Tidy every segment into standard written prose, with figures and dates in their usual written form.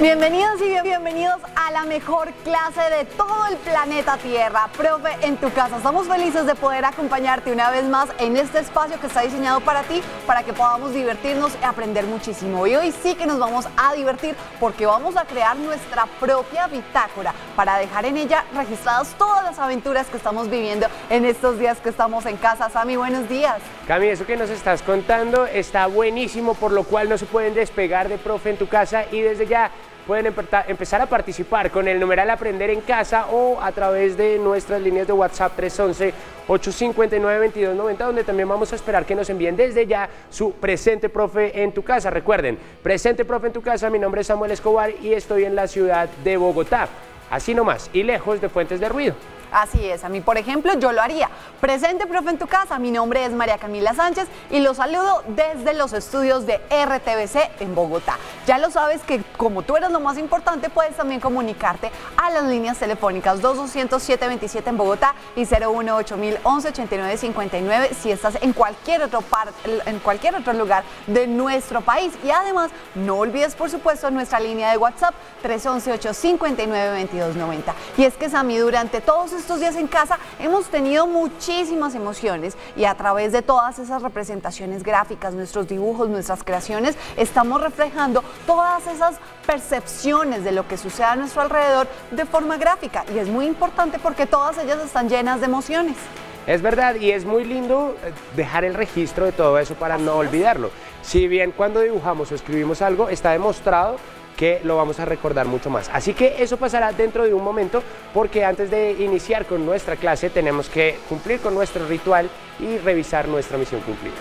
Bienvenidos y bienvenidos a la mejor clase de todo el planeta Tierra, Profe en tu casa. Estamos felices de poder acompañarte una vez más en este espacio que está diseñado para ti, para que podamos divertirnos y aprender muchísimo. Y hoy sí que nos vamos a divertir porque vamos a crear nuestra propia bitácora para dejar en ella registradas todas las aventuras que estamos viviendo en estos días que estamos en casa. Sami, buenos días. Cami, eso que nos estás contando está buenísimo, por lo cual no se pueden despegar de Profe en tu casa y desde ya pueden empezar a participar con el numeral Aprender en Casa o a través de nuestras líneas de WhatsApp 311-859-2290, donde también vamos a esperar que nos envíen desde ya su presente Profe en tu casa. Recuerden, presente Profe en tu casa, mi nombre es Samuel Escobar y estoy en la ciudad de Bogotá, así nomás y lejos de fuentes de ruido. Así es, a mí por ejemplo yo lo haría. Presente Profe en tu casa, mi nombre es María Camila Sánchez y los saludo desde los estudios de RTVC en Bogotá. Ya lo sabes que como tú eres lo más importante, puedes también comunicarte a las líneas telefónicas 200-727 en Bogotá y 018-1189-59 si estás en cualquier otro lugar de nuestro país. Y además, no olvides por supuesto nuestra línea de WhatsApp 311-859-2290. Y es que Sami, durante todos estos días en casa hemos tenido muchísimas emociones y a través de todas esas representaciones gráficas, nuestros dibujos, nuestras creaciones, estamos reflejando todas esas percepciones de lo que sucede a nuestro alrededor de forma gráfica y es muy importante porque todas ellas están llenas de emociones. Es verdad, y es muy lindo dejar el registro de todo eso para no olvidarlo. Si bien cuando dibujamos o escribimos algo está demostrado que lo vamos a recordar mucho más. Así que eso pasará dentro de un momento porque antes de iniciar con nuestra clase tenemos que cumplir con nuestro ritual y revisar nuestra misión cumplida.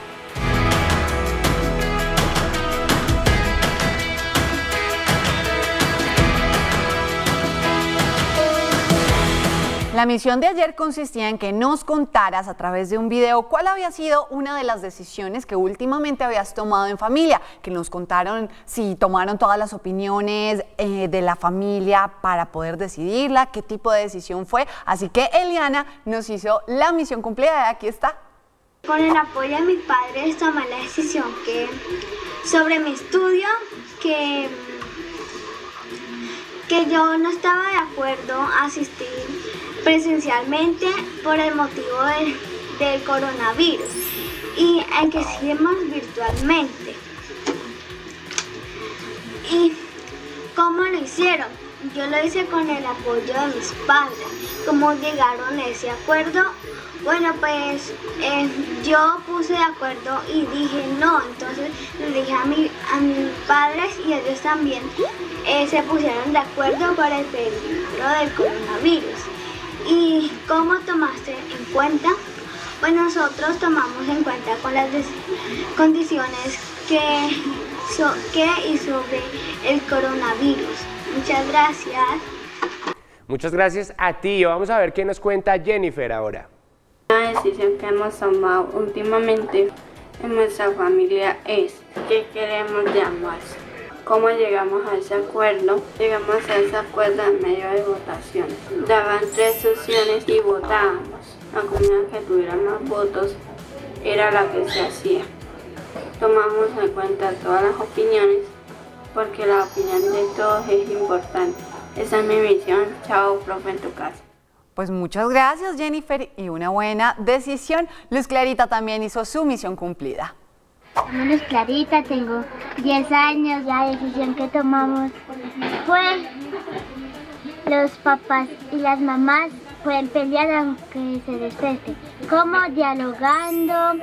La misión de ayer consistía en que nos contaras a través de un video cuál había sido una de las decisiones que últimamente habías tomado en familia, que nos contaron si tomaron todas las opiniones de la familia para poder decidirla, qué tipo de decisión fue. Así que Eliana nos hizo la misión cumplida y aquí está. Con el apoyo de mis padres tomé la decisión sobre mi estudio que yo no estaba de acuerdo a asistir presencialmente por el motivo del coronavirus y en que seguimos virtualmente. ¿Y cómo lo hicieron? Yo lo hice con el apoyo de mis padres. ¿Cómo llegaron a ese acuerdo? Bueno, pues yo puse de acuerdo y dije no, entonces le dije a mis padres y ellos también se pusieron de acuerdo para el peligro del coronavirus. ¿Y cómo tomaste en cuenta? Pues nosotros tomamos en cuenta con las condiciones que y sobre el coronavirus. Muchas gracias. Muchas gracias a ti. Vamos a ver qué nos cuenta Jennifer ahora. Una decisión que hemos tomado últimamente en nuestra familia es qué queremos de almuerzo. ¿Cómo llegamos a ese acuerdo? Llegamos a ese acuerdo en medio de votaciones. Daban 3 opciones y votábamos. La comida que tuviera más votos era la que se hacía. Tomamos en cuenta todas las opiniones porque la opinión de todos es importante. Esa es mi misión. Chao, Profe en tu casa. Pues muchas gracias, Jennifer, y una buena decisión. Luz Clarita también hizo su misión cumplida. Mi nombre es Clarita, tengo 10 años. La decisión que tomamos fue los papás y las mamás pueden pelear aunque se respeten, como dialogando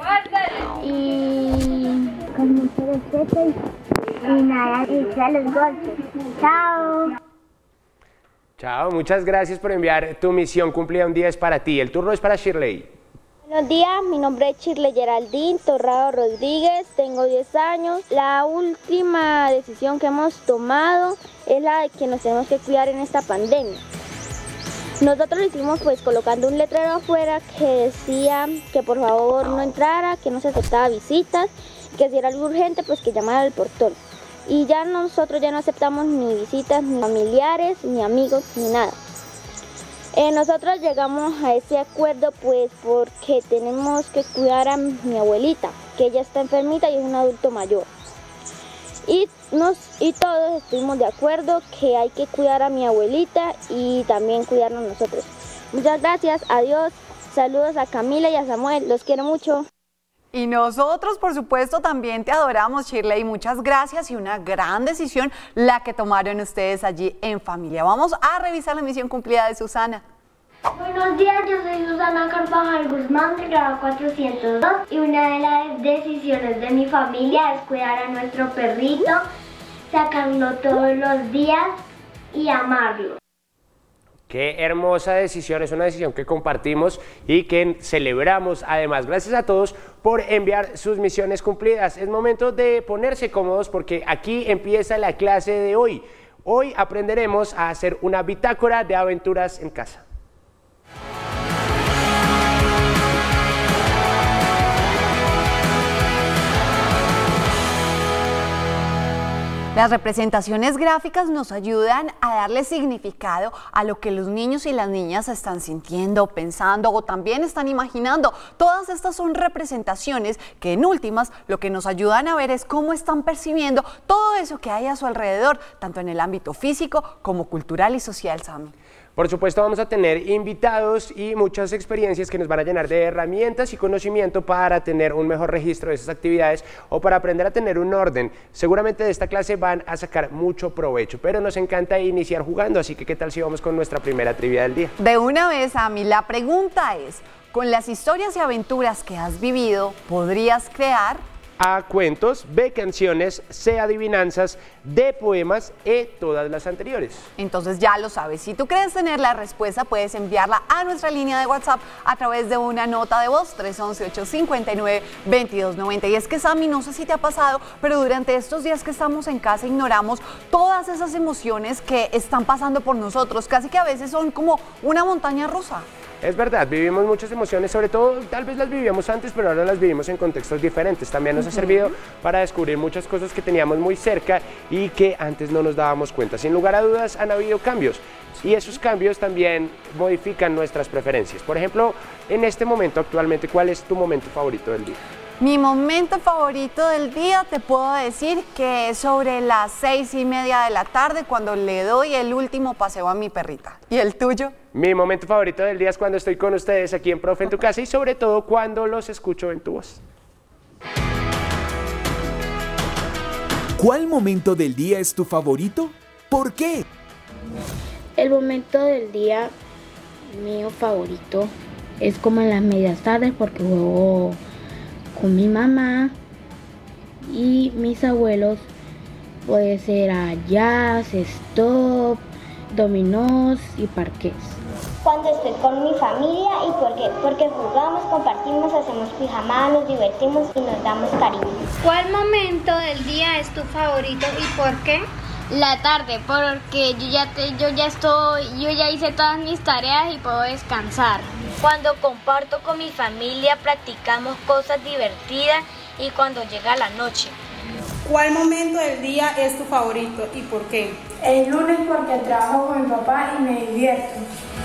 y con mucho respeto y nada, irse a los golpes. Chao. Chao, muchas gracias por enviar tu misión cumplida. Un día es para ti. El turno es para Shirley. Buenos días, mi nombre es Shirley Geraldine Torrado Rodríguez, tengo 10 años. La última decisión que hemos tomado es la de que nos tenemos que cuidar en esta pandemia. Nosotros lo hicimos pues colocando un letrero afuera que decía que por favor no entrara, que no se aceptaba visitas, que si era algo urgente pues que llamara al portón. Y ya nosotros ya no aceptamos ni visitas, ni familiares, ni amigos, ni nada. Nosotros llegamos a ese acuerdo pues porque tenemos que cuidar a mi abuelita, que ella está enfermita y es un adulto mayor. y todos estuvimos de acuerdo que hay que cuidar a mi abuelita y también cuidarnos nosotros. Muchas gracias, adiós, saludos a Camila y a Samuel, los quiero mucho. Y nosotros, por supuesto, también te adoramos, Shirley. Muchas gracias y una gran decisión la que tomaron ustedes allí en familia. Vamos a revisar la misión cumplida de Susana. Buenos días, yo soy Susana Carvajal Guzmán, de grado 402, y una de las decisiones de mi familia es cuidar a nuestro perrito, sacarlo todos los días y amarlo. Qué hermosa decisión, es una decisión que compartimos y que celebramos. Además, gracias a todos por enviar sus misiones cumplidas. Es momento de ponerse cómodos porque aquí empieza la clase de hoy. Hoy aprenderemos a hacer una bitácora de aventuras en casa. Las representaciones gráficas nos ayudan a darle significado a lo que los niños y las niñas están sintiendo, pensando o también están imaginando. Todas estas son representaciones que en últimas lo que nos ayudan a ver es cómo están percibiendo todo eso que hay a su alrededor, tanto en el ámbito físico como cultural y social, Sammy. Por supuesto, vamos a tener invitados y muchas experiencias que nos van a llenar de herramientas y conocimiento para tener un mejor registro de esas actividades o para aprender a tener un orden. Seguramente de esta clase van a sacar mucho provecho, pero nos encanta iniciar jugando, así que ¿qué tal si vamos con nuestra primera trivia del día? De una vez, Sammy, la pregunta es, con las historias y aventuras que has vivido, ¿podrías crear? A cuentos, B canciones, C adivinanzas, D poemas, E todas las anteriores. Entonces ya lo sabes, si tú crees tener la respuesta puedes enviarla a nuestra línea de WhatsApp a través de una nota de voz 311-859-2290. Y es que, Sammy, no sé si te ha pasado, pero durante estos días que estamos en casa ignoramos todas esas emociones que están pasando por nosotros, casi que a veces son como una montaña rusa. Es verdad, vivimos muchas emociones, sobre todo tal vez las vivíamos antes, pero ahora las vivimos en contextos diferentes. También nos ha servido para descubrir muchas cosas que teníamos muy cerca y que antes no nos dábamos cuenta. Sin lugar a dudas han habido cambios y esos cambios también modifican nuestras preferencias. Por ejemplo, en este momento actualmente, ¿cuál es tu momento favorito del día? Mi momento favorito del día te puedo decir que es sobre las 6:30 de la tarde cuando le doy el último paseo a mi perrita. ¿Y el tuyo? Mi momento favorito del día es cuando estoy con ustedes aquí en Profe en tu casa y sobre todo cuando los escucho en tu voz. ¿Cuál momento del día es tu favorito? ¿Por qué? El momento del día mío favorito es como en las medias tardes porque juego con mi mamá y mis abuelos. Puede ser a jazz, stop, dominós y parqués. Cuando estoy con mi familia y porque jugamos, compartimos, hacemos pijamada, nos divertimos y nos damos cariño. ¿Cuál momento del día es tu favorito y por qué? La tarde, porque yo ya hice todas mis tareas y puedo descansar. Cuando comparto con mi familia, practicamos cosas divertidas y cuando llega la noche. ¿Cuál momento del día es tu favorito y por qué? El lunes porque trabajo con mi papá y me divierto.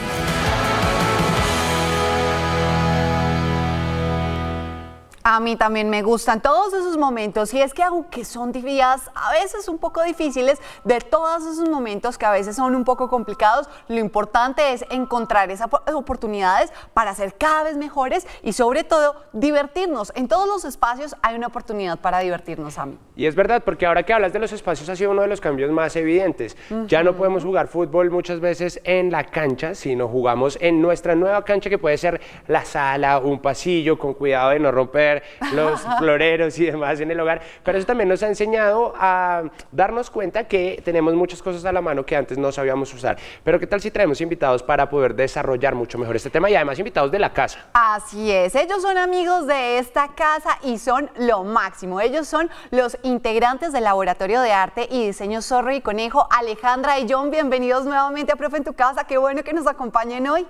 A mí también me gustan todos esos momentos y es que aunque son días a veces un poco difíciles, de todos esos momentos que a veces son un poco complicados, lo importante es encontrar esas oportunidades para ser cada vez mejores y sobre todo divertirnos. En todos los espacios hay una oportunidad para divertirnos, Sammy. Y es verdad, porque ahora que hablas de los espacios ha sido uno de los cambios más evidentes. Ya no podemos jugar fútbol muchas veces en la cancha, sino jugamos en nuestra nueva cancha que puede ser la sala, un pasillo, con cuidado de no romper los floreros y demás en el hogar, pero eso también nos ha enseñado a darnos cuenta que tenemos muchas cosas a la mano que antes no sabíamos usar. Pero ¿qué tal si traemos invitados para poder desarrollar mucho mejor este tema y además invitados de la casa? Así es, ellos son amigos de esta casa y son lo máximo. Ellos son los integrantes del Laboratorio de Arte y Diseño Zorro y Conejo, Alejandra y John. Bienvenidos nuevamente a Profe en tu Casa, qué bueno que nos acompañen hoy.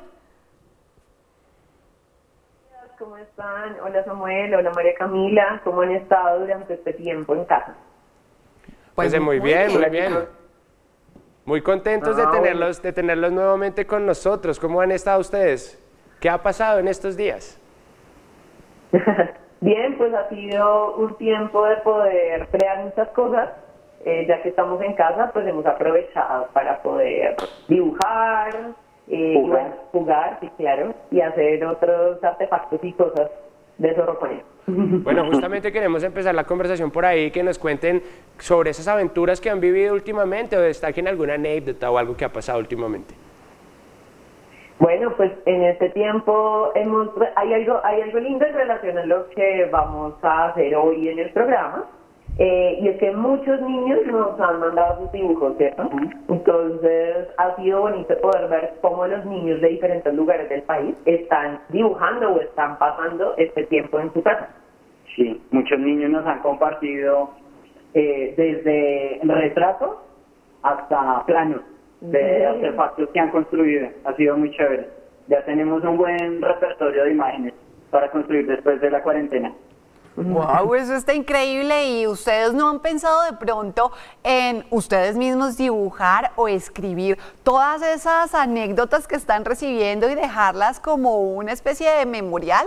¿Cómo están? Hola Samuel, hola María Camila, ¿cómo han estado durante este tiempo en casa? Pues muy bien, muy bien. Muy contentos de tenerlos nuevamente con nosotros. ¿Cómo han estado ustedes? ¿Qué ha pasado en estos días? Bien, pues ha sido un tiempo de poder crear muchas cosas ya que estamos en casa, pues hemos aprovechado para poder dibujar, jugar, sí, claro, y hacer otros artefactos y cosas de Zorroponía. Bueno, justamente queremos empezar la conversación por ahí, que nos cuenten sobre esas aventuras que han vivido últimamente o destaquen alguna anécdota o algo que ha pasado últimamente. Bueno, pues en este tiempo hay algo lindo en relación a lo que vamos a hacer hoy en el programa, y es que muchos niños nos han mandado sus dibujos, ¿cierto? Entonces ha sido bonito poder ver cómo los niños de diferentes lugares del país están dibujando o están pasando este tiempo en su casa. Sí, muchos niños nos han compartido desde retratos hasta planos de artefactos que han construido. Ha sido muy chévere. Ya tenemos un buen repertorio de imágenes para construir después de la cuarentena. Wow, eso está increíble. ¿Y ustedes no han pensado de pronto en ustedes mismos dibujar o escribir todas esas anécdotas que están recibiendo y dejarlas como una especie de memorial?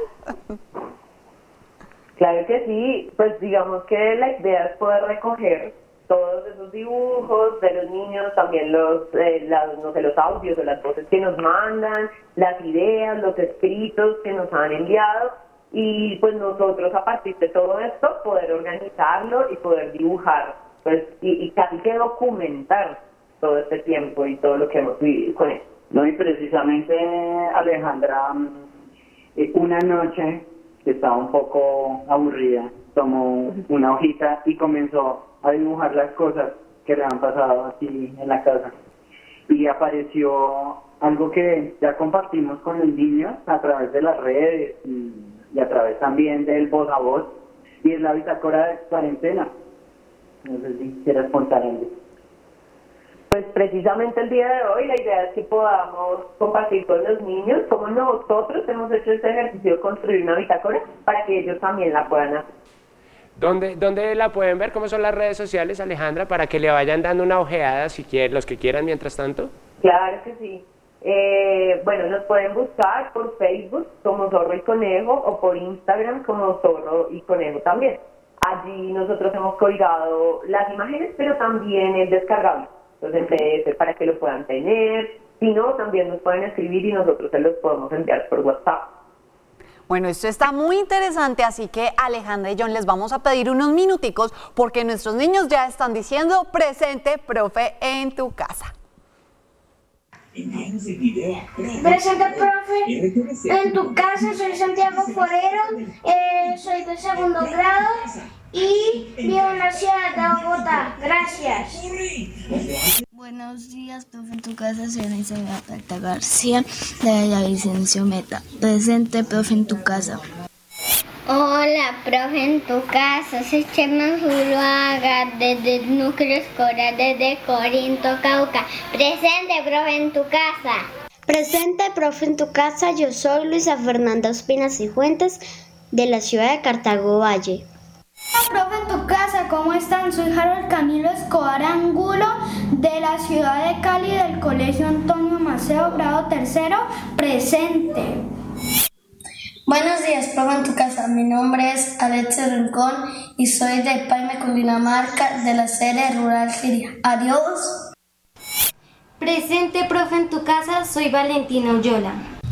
Claro que sí, pues digamos que la idea es poder recoger todos esos dibujos de los niños, también los audios o las voces que nos mandan, las ideas, los escritos que nos han enviado, y pues nosotros a partir de todo esto poder organizarlo y poder dibujar, pues y casi que documentar todo este tiempo y todo lo que hemos vivido con él. No, y precisamente Alejandra, una noche que estaba un poco aburrida, tomó una hojita y comenzó a dibujar las cosas que le han pasado aquí en la casa. Y apareció algo que ya compartimos con los niños a través de las redes y a través también del voz a voz, y es la bitácora de cuarentena. No sé si quieres contar algo. Pues precisamente el día de hoy la idea es que podamos compartir con los niños cómo nosotros hemos hecho este ejercicio de construir una bitácora para que ellos también la puedan hacer. ¿Dónde la pueden ver? ¿Cómo son las redes sociales, Alejandra? Para que le vayan dando una ojeada, si quieren, los que quieran mientras tanto. Claro que sí. Bueno, nos pueden buscar por Facebook como Zorro y Conejo o por Instagram como Zorro y Conejo también. Allí nosotros hemos colgado las imágenes, pero también el descargable. Entonces, para que lo puedan tener. Si no, también nos pueden escribir y nosotros se los podemos enviar por WhatsApp. Bueno, esto está muy interesante, así que Alejandra y John les vamos a pedir unos minuticos porque nuestros niños ya están diciendo presente, profe, en tu casa. Presente, profe, en tu casa. Soy Santiago Forero, soy de segundo grado y vivo en la ciudad de Bogotá. Gracias. Buenos días, profe, en tu casa. Soy Isabel Plata García, de la Vicencio Meta. Presente, profe, en tu casa. Hola, profe, en tu casa. Soy Chema Zuluaga, desde Núcleo Escolar, desde Corinto, Cauca. Presente, profe, en tu casa. Presente, profe, en tu casa. Yo soy Luisa Fernanda Ospina Cifuentes, de la ciudad de Cartago Valle. Profe, en tu casa, ¿cómo están? Soy Harold Camilo Escobar Angulo, de la ciudad de Cali, del Colegio Antonio Maceo, grado tercero. Presente. Buenos días, profe, en tu casa. Mi nombre es Alexis Rincón y soy de Paime, Cundinamarca, de la sede rural Giria. Adiós. Presente, profe, en tu casa. Soy Valentina Ullola.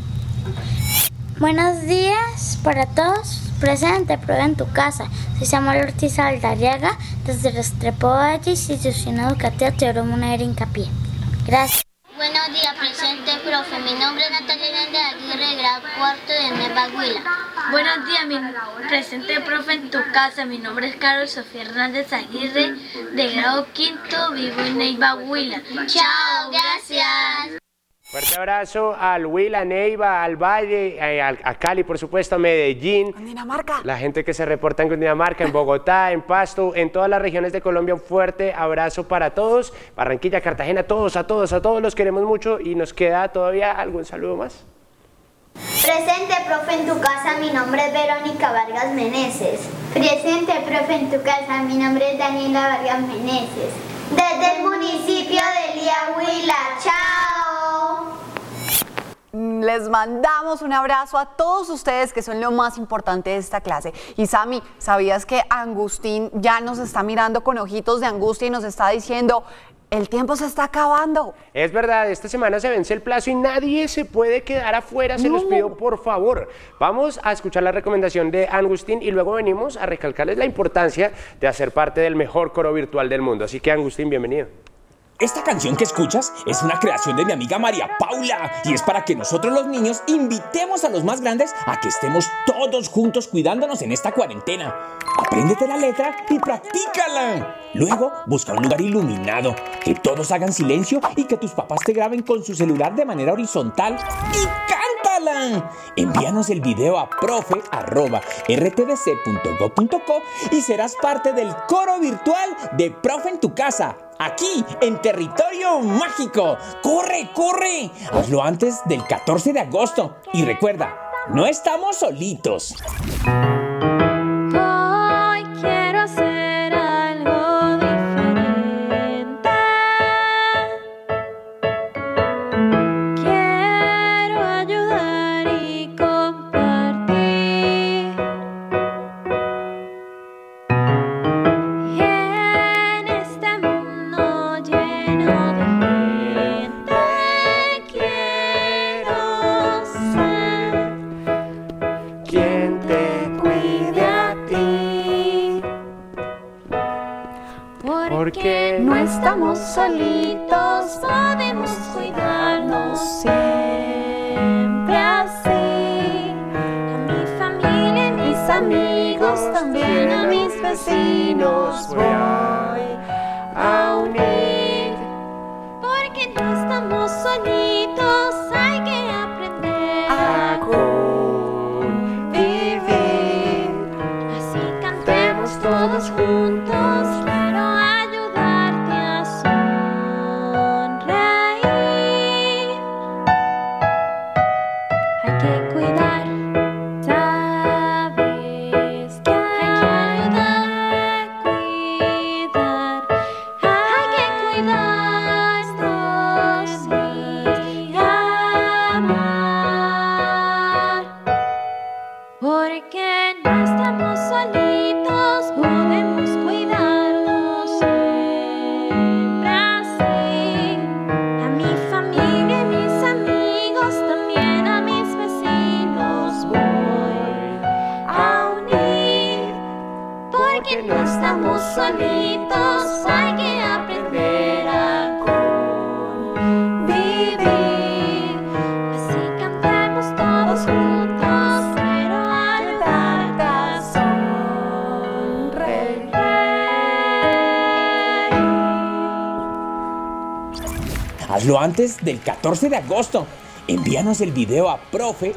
Buenos días para todos. Presente, profe, en tu casa. Soy Samuel Ortiz Aldariaga, desde Restrepo Valle, Institución Educativa Teodoro Munera Hincapié. Gracias. Buenos días, presente, profe. Mi nombre es Natalia Hernández Aguirre, grado cuarto de Neiva Huila. Buenos días, presente, profe, en tu casa. Mi nombre es Carol Sofía Hernández Aguirre, de grado quinto, vivo en Neiva Huila. Chao, gracias. Fuerte abrazo al Huila, a Neiva, al Valle, a Cali, por supuesto, a Medellín. Cundinamarca. La gente que se reporta en Cundinamarca, en Bogotá, en Pasto, en todas las regiones de Colombia. Un fuerte abrazo para todos. Barranquilla, Cartagena, a todos los queremos mucho. Y nos queda todavía algún saludo más. Presente, profe, en tu casa. Mi nombre es Verónica Vargas Meneses. Presente, profe, en tu casa. Mi nombre es Daniela Vargas Meneses. Desde el municipio de Lía, Huila. Chao. Les mandamos un abrazo a todos ustedes que son lo más importante de esta clase. Y Sammy, ¿sabías que Agustín ya nos está mirando con ojitos de angustia y nos está diciendo: el tiempo se está acabando? Es verdad, esta semana se vence el plazo y nadie se puede quedar afuera, se los pido por favor. Vamos a escuchar la recomendación de Agustín y luego venimos a recalcarles la importancia de hacer parte del mejor coro virtual del mundo. Así que Agustín, bienvenido. Esta canción que escuchas es una creación de mi amiga María Paula y es para que nosotros los niños invitemos a los más grandes a que estemos todos juntos cuidándonos en esta cuarentena. Apréndete la letra y practícala. Luego busca un lugar iluminado, que todos hagan silencio y que tus papás te graben con su celular de manera horizontal y cántala. Envíanos el video a profe@rtdc.go.co y serás parte del coro virtual de Profe en tu casa. Aquí, en Territorio Mágico. ¡Corre, corre! Hazlo antes del 14 de agosto. Y recuerda, no estamos solitos. Hoy quiero hacer algo diferente. Quiero ayudar y compartir. En este mundo lleno de gente, quiero ser quien te cuide a ti. porque no estamos solitos, podemos cuidarnos siempre así. A mi familia y mis amigos, también a mis vecinos voy a unir. Porque no estamos solitos, hay que aprender a convivir. Así cantemos todos juntos. Quiero ayudarte a sonreír. Hay que cuidar, sabes que hay que ayudar, hay que cuidarnos y amar. Porque no estamos solitos, podemos cuidarnos siempre así. A mi familia y mis amigos, también a mis vecinos voy a unir. Porque no estamos solitos, hay que aprender a convivir. Así cantemos todos juntos, quiero ayudarte a sonreír. Hazlo antes del 14 de agosto. Envíanos el video a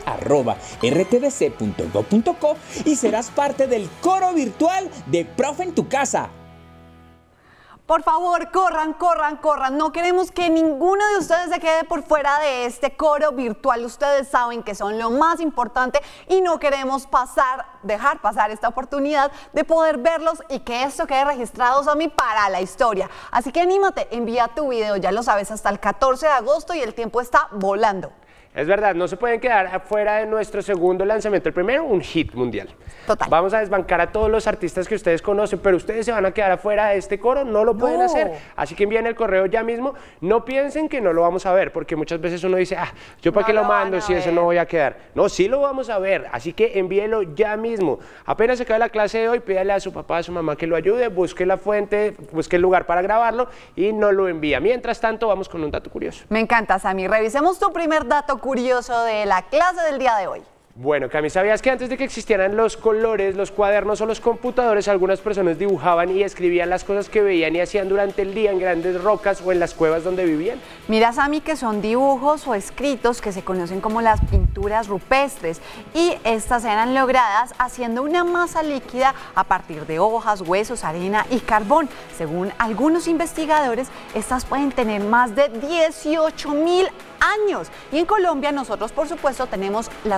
profe@rtdc.go.co y serás parte del coro virtual de Profe en tu casa. Por favor, corran, corran, corran. No queremos que ninguno de ustedes se quede por fuera de este coro virtual. Ustedes saben que son lo más importante y no queremos dejar pasar esta oportunidad de poder verlos y que esto quede registrado a mí para la historia. Así que anímate, envía tu video, ya lo sabes, hasta el 14 de agosto y el tiempo está volando. Es verdad, no se pueden quedar afuera de nuestro segundo lanzamiento. El primero, un hit mundial. Total. Vamos a desbancar a todos los artistas que ustedes conocen, pero ustedes se van a quedar afuera de este coro, no lo pueden hacer. Así que envíen el correo ya mismo. No piensen que no lo vamos a ver, porque muchas veces uno dice, ¿yo para qué lo mando si eso no voy a quedar? No, sí lo vamos a ver, así que envíenlo ya mismo. Apenas se acabe la clase de hoy, pídale a su papá, a su mamá que lo ayude, busque la fuente, busque el lugar para grabarlo y nos lo envía. Mientras tanto, vamos con un dato curioso. Me encanta, Sammy. Revisemos tu primer dato curioso de la clase del día de hoy. Bueno, Cami, ¿sabías que antes de que existieran los colores, los cuadernos o los computadores, algunas personas dibujaban y escribían las cosas que veían y hacían durante el día en grandes rocas o en las cuevas donde vivían? Mira, Sammy, que son dibujos o escritos que se conocen como las pinturas rupestres y estas eran logradas haciendo una masa líquida a partir de hojas, huesos, arena y carbón. Según algunos investigadores, estas pueden tener más de 18.000 años. Y en Colombia nosotros, por supuesto, tenemos las nuestras,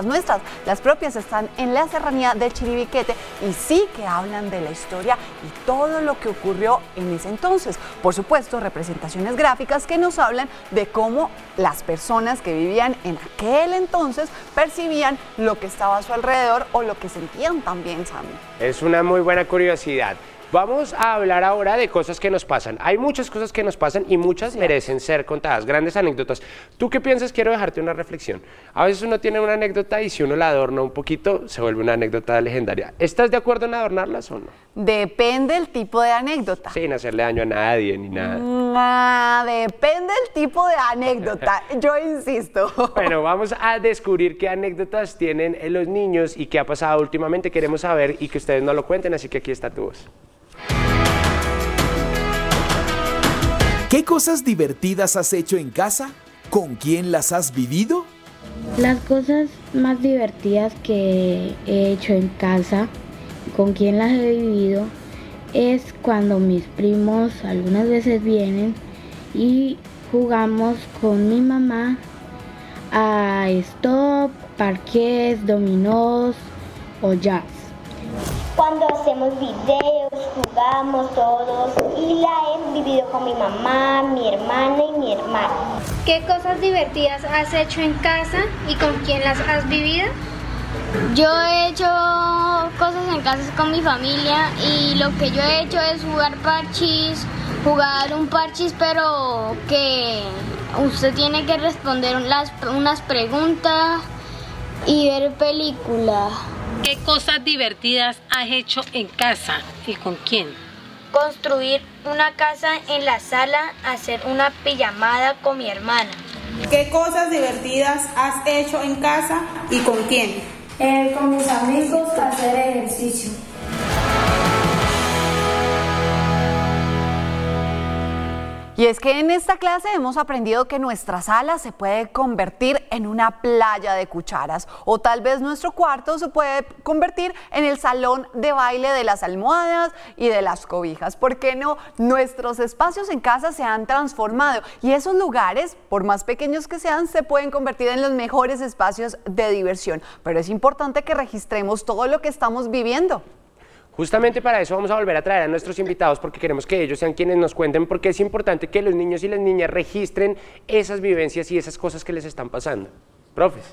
Las propias están en la serranía de Chiribiquete y sí que hablan de la historia y todo lo que ocurrió en ese entonces. Por supuesto, representaciones gráficas que nos hablan de cómo las personas que vivían en aquel entonces percibían lo que estaba a su alrededor o lo que sentían también, Sammy. Es una muy buena curiosidad. Vamos a hablar ahora de cosas que nos pasan. Hay muchas cosas que nos pasan y muchas merecen ser contadas, grandes anécdotas. ¿Tú qué piensas? Quiero dejarte una reflexión. A veces uno tiene una anécdota y si uno la adorna un poquito, se vuelve una anécdota legendaria. ¿Estás de acuerdo en adornarlas o no? Depende del tipo de anécdota. Sin hacerle daño a nadie ni nada. Depende del tipo de anécdota, yo insisto. Bueno, vamos a descubrir qué anécdotas tienen los niños y qué ha pasado últimamente. Queremos saber y que ustedes nos lo cuenten, así que aquí está tu voz. ¿Qué cosas divertidas has hecho en casa? ¿Con quién las has vivido? Las cosas más divertidas que he hecho en casa, con quien las he vivido, es cuando mis primos algunas veces vienen y jugamos con mi mamá a stop, parqués, dominós o jazz. Cuando hacemos videos, jugamos todos y la he vivido con mi mamá, mi hermana y mi hermano. ¿Qué cosas divertidas has hecho en casa y con quién las has vivido? Yo he hecho cosas en casa con mi familia y lo que yo he hecho es jugar jugar un parchís, pero que usted tiene que responder unas preguntas y ver películas. ¿Qué cosas divertidas has hecho en casa y con quién? Construir una casa en la sala, hacer una pijamada con mi hermana. ¿Qué cosas divertidas has hecho en casa y con quién? Con mis amigos hacer ejercicio. Y es que en esta clase hemos aprendido que nuestra sala se puede convertir en una playa de cucharas o tal vez nuestro cuarto se puede convertir en el salón de baile de las almohadas y de las cobijas. ¿Por qué no? Nuestros espacios en casa se han transformado y esos lugares, por más pequeños que sean, se pueden convertir en los mejores espacios de diversión. Pero es importante que registremos todo lo que estamos viviendo. Justamente para eso vamos a volver a traer a nuestros invitados porque queremos que ellos sean quienes nos cuenten porque es importante que los niños y las niñas registren esas vivencias y esas cosas que les están pasando. Profes.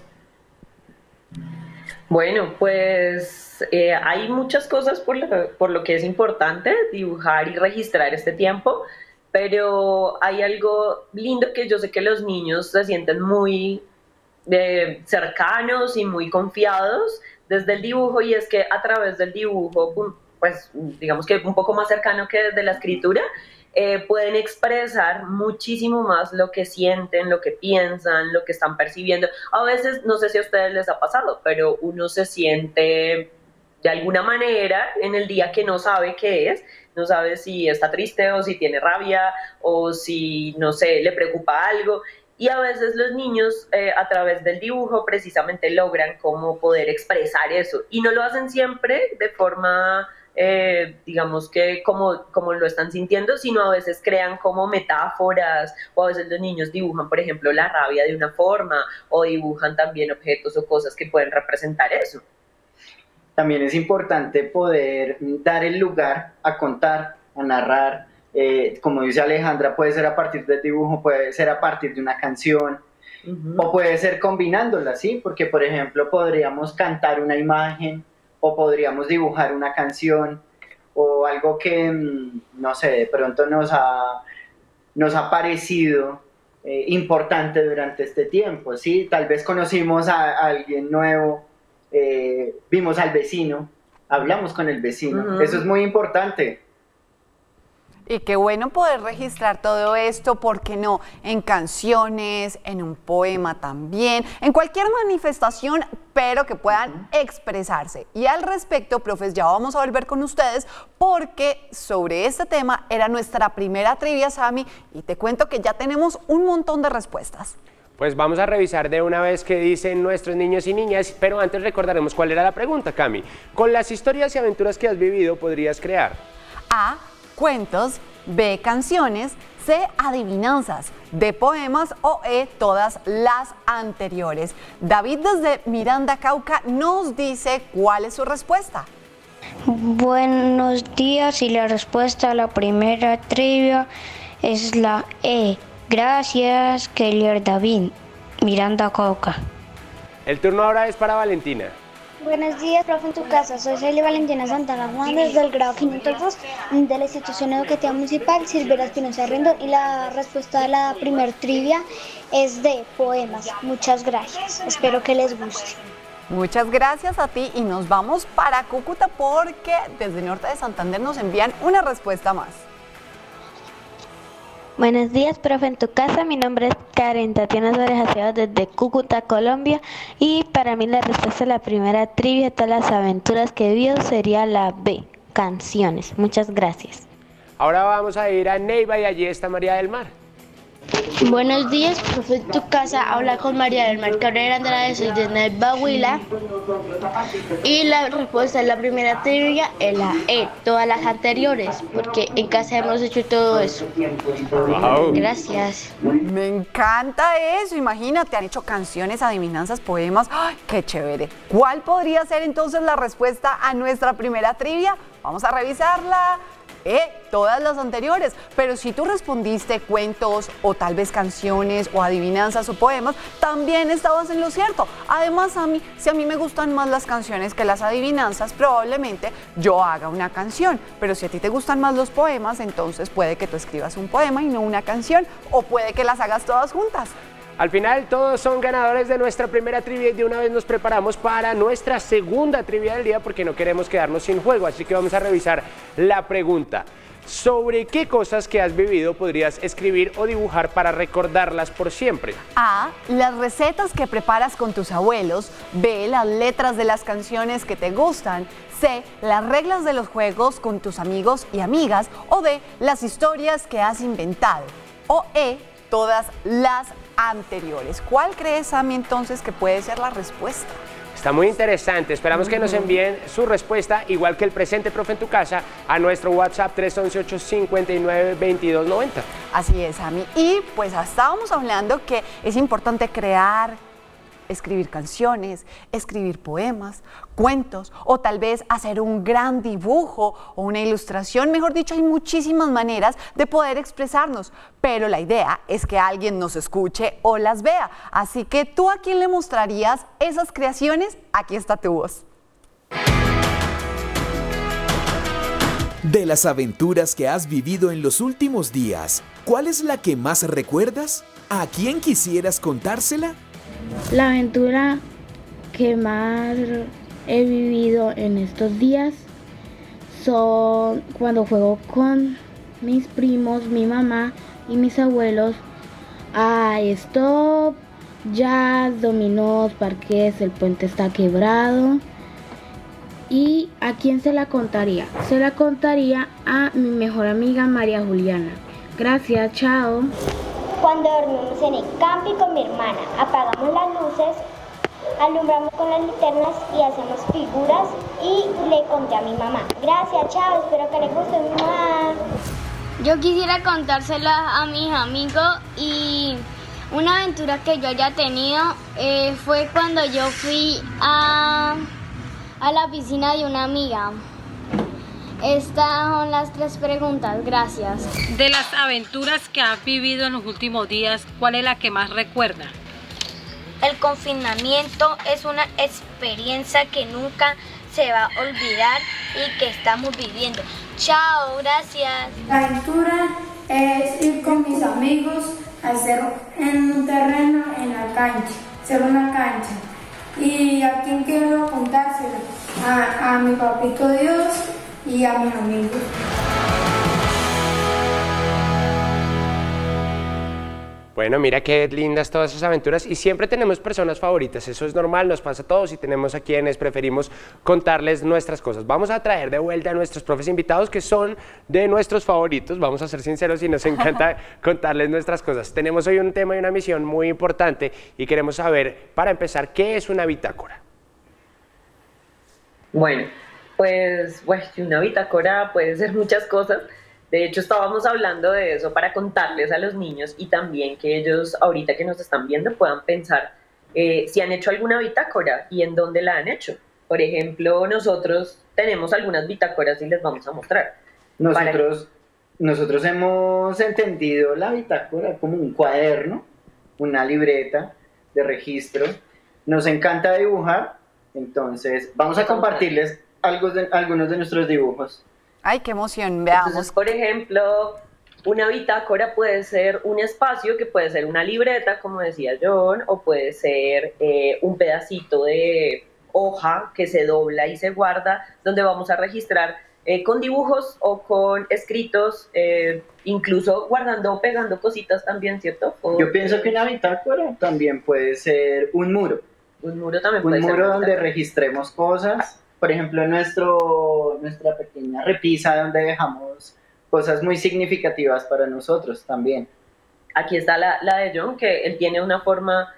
Bueno, pues hay muchas cosas por lo que es importante dibujar y registrar este tiempo, pero hay algo lindo que yo sé que los niños se sienten muy cercanos y muy confiados desde el dibujo, y es que a través del dibujo, pues digamos que un poco más cercano que desde la escritura, pueden expresar muchísimo más lo que sienten, lo que piensan, lo que están percibiendo. A veces, no sé si a ustedes les ha pasado, pero uno se siente de alguna manera en el día que no sabe qué es, no sabe si está triste o si tiene rabia o si, no sé, le preocupa algo. Y a veces los niños a través del dibujo precisamente logran como poder expresar eso. Y no lo hacen siempre de forma, digamos que como lo están sintiendo, sino a veces crean como metáforas, o a veces los niños dibujan, por ejemplo, la rabia de una forma, o dibujan también objetos o cosas que pueden representar eso. También es importante poder dar el lugar a contar, a narrar. Como dice Alejandra, puede ser a partir del dibujo, puede ser a partir de una canción, o puede ser combinándola, ¿sí? Porque, por ejemplo, podríamos cantar una imagen, o podríamos dibujar una canción, o algo que, no sé, de pronto nos ha parecido importante durante este tiempo, ¿sí? Tal vez conocimos a alguien nuevo, vimos al vecino, hablamos con el vecino, eso es muy importante. Y qué bueno poder registrar todo esto, ¿por qué no? En canciones, en un poema también, en cualquier manifestación, pero que puedan expresarse. Y al respecto, profes, ya vamos a volver con ustedes porque sobre este tema era nuestra primera trivia, Sammy, y te cuento que ya tenemos un montón de respuestas. Pues vamos a revisar de una vez qué dicen nuestros niños y niñas, pero antes recordaremos cuál era la pregunta, Cami. Con las historias y aventuras que has vivido, ¿podrías crear? A. Cuentos. B. Canciones. C, adivinanzas, D, poemas o E, todas las anteriores. David desde Miranda, Cauca, nos dice cuál es su respuesta. Buenos días, y la respuesta a la primera trivia es la E. Gracias, Keller David, Miranda, Cauca. El turno ahora es para Valentina. Buenos días, profe, en tu casa. Soy Celia Valentina Santana Juan, desde el grado 502 de la institución educativa municipal Silvera Espinosa Rendón, y la respuesta a la primer trivia es de poemas. Muchas gracias. Espero que les guste. Muchas gracias a ti y nos vamos para Cúcuta porque desde Norte de Santander nos envían una respuesta más. Buenos días, profe, en tu casa. Mi nombre es Karen Tatiana Suárez Acevedo desde Cúcuta, Colombia. Y para mí la respuesta a la primera trivia de todas las aventuras que he vivido sería la B, canciones. Muchas gracias. Ahora vamos a ir a Neiva y allí está María del Mar. Buenos días, profe, en tu casa. Habla con María del Mar Cabrera Andrade, soy de Neiva, Huila. Y la respuesta a la primera trivia es la E, todas las anteriores, porque en casa hemos hecho todo eso. Wow. Gracias. Me encanta eso, imagínate, han hecho canciones, adivinanzas, poemas. ¡Ay, qué chévere! ¿Cuál podría ser entonces la respuesta a nuestra primera trivia? Vamos a revisarla. Todas las anteriores, pero si tú respondiste cuentos o tal vez canciones o adivinanzas o poemas, también estabas en lo cierto. Además, si a mí me gustan más las canciones que las adivinanzas, probablemente yo haga una canción, pero si a ti te gustan más los poemas, entonces puede que tú escribas un poema y no una canción, o puede que las hagas todas juntas. Al final todos son ganadores de nuestra primera trivia y de una vez nos preparamos para nuestra segunda trivia del día porque no queremos quedarnos sin juego, así que vamos a revisar la pregunta. ¿Sobre qué cosas que has vivido podrías escribir o dibujar para recordarlas por siempre? A, las recetas que preparas con tus abuelos. B, las letras de las canciones que te gustan. C, las reglas de los juegos con tus amigos y amigas. O D, las historias que has inventado. O E, todas las anteriores. ¿Cuál crees, Sammy, entonces que puede ser la respuesta? Está muy interesante. Esperamos que nos envíen su respuesta, igual que el presente, profe, en tu casa, a nuestro WhatsApp 311-859-2290. Así es, Sammy. Y pues estábamos hablando que es importante crear, escribir canciones, escribir poemas, cuentos o tal vez hacer un gran dibujo o una ilustración. Mejor dicho, hay muchísimas maneras de poder expresarnos, pero la idea es que alguien nos escuche o las vea. Así que tú, ¿a quién le mostrarías esas creaciones? Aquí está tu voz. De las aventuras que has vivido en los últimos días, ¿cuál es la que más recuerdas? ¿A quién quisieras contársela? La aventura que más he vivido en estos días son cuando juego con mis primos, mi mamá y mis abuelos a stop, jazz, dominós, parqués, el puente está quebrado. ¿Y a quién se la contaría? Se la contaría a mi mejor amiga María Juliana. Gracias, chao. Cuando dormimos en el camping con mi hermana, apagamos las luces, alumbramos con las linternas y hacemos figuras, y le conté a mi mamá. Gracias, chao, espero que les guste, mamá. Yo quisiera contársela a mis amigos, y una aventura que yo haya tenido fue cuando yo fui a la piscina de una amiga. Estas son las 3 preguntas, gracias. De las aventuras que has vivido en los últimos días, ¿cuál es la que más recuerda? El confinamiento es una experiencia que nunca se va a olvidar y que estamos viviendo. Chao, gracias. La aventura es ir con mis amigos a hacer en un terreno en la cancha, hacer una cancha. ¿Y a quién quiero contárselo? A mi papito Dios y a mis amigos. Bueno, mira qué lindas todas esas aventuras y siempre tenemos personas favoritas, eso es normal, nos pasa a todos y tenemos a quienes preferimos contarles nuestras cosas. Vamos a traer de vuelta a nuestros profes invitados que son de nuestros favoritos, vamos a ser sinceros y nos encanta contarles nuestras cosas. Tenemos hoy un tema y una misión muy importante y queremos saber, para empezar, ¿qué es una bitácora? Bueno, pues una bitácora puede ser muchas cosas, De hecho, estábamos hablando de eso para contarles a los niños y también que ellos, ahorita que nos están viendo, puedan pensar si han hecho alguna bitácora y en dónde la han hecho. Por ejemplo, nosotros tenemos algunas bitácoras y les vamos a mostrar. Nosotros hemos entendido la bitácora como un cuaderno, una libreta de registro. Nos encanta dibujar, entonces vamos a compartirles algunos de nuestros dibujos. Ay, qué emoción, veamos. Entonces, por ejemplo, una bitácora puede ser un espacio que puede ser una libreta, como decía John, o puede ser un pedacito de hoja que se dobla y se guarda, donde vamos a registrar con dibujos o con escritos, incluso guardando o pegando cositas también, ¿cierto? Yo pienso que una bitácora también puede ser un muro. Un muro también puede ser. Un muro donde registremos cosas. Por ejemplo, nuestra pequeña repisa donde dejamos cosas muy significativas para nosotros también. Aquí está la de John, que él tiene una forma...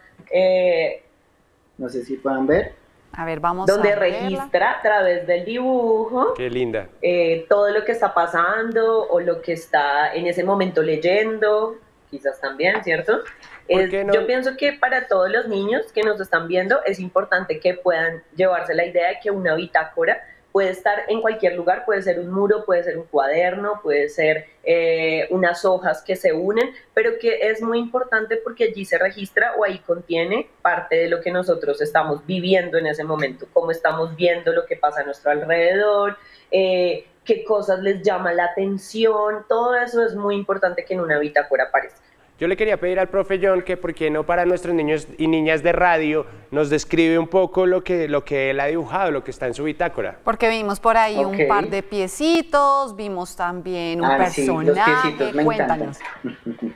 no sé si puedan ver. A ver, vamos donde a verla. registra a través del dibujo. Qué linda. Todo lo que está pasando o lo que está en ese momento leyendo, quizás también, ¿cierto? Yo pienso que para todos los niños que nos están viendo es importante que puedan llevarse la idea de que una bitácora puede estar en cualquier lugar, puede ser un muro, puede ser un cuaderno, puede ser unas hojas que se unen, pero que es muy importante porque allí se registra o ahí contiene parte de lo que nosotros estamos viviendo en ese momento, cómo estamos viendo lo que pasa a nuestro alrededor, qué cosas les llama la atención, todo eso es muy importante que en una bitácora aparezca. Yo le quería pedir al profe John que, ¿por qué no para nuestros niños y niñas de radio nos describe un poco lo que él ha dibujado, lo que está en su bitácora? Porque vimos por ahí un par de piecitos, vimos también un personaje. Sí, los piecitos me Cuéntanos. encantan.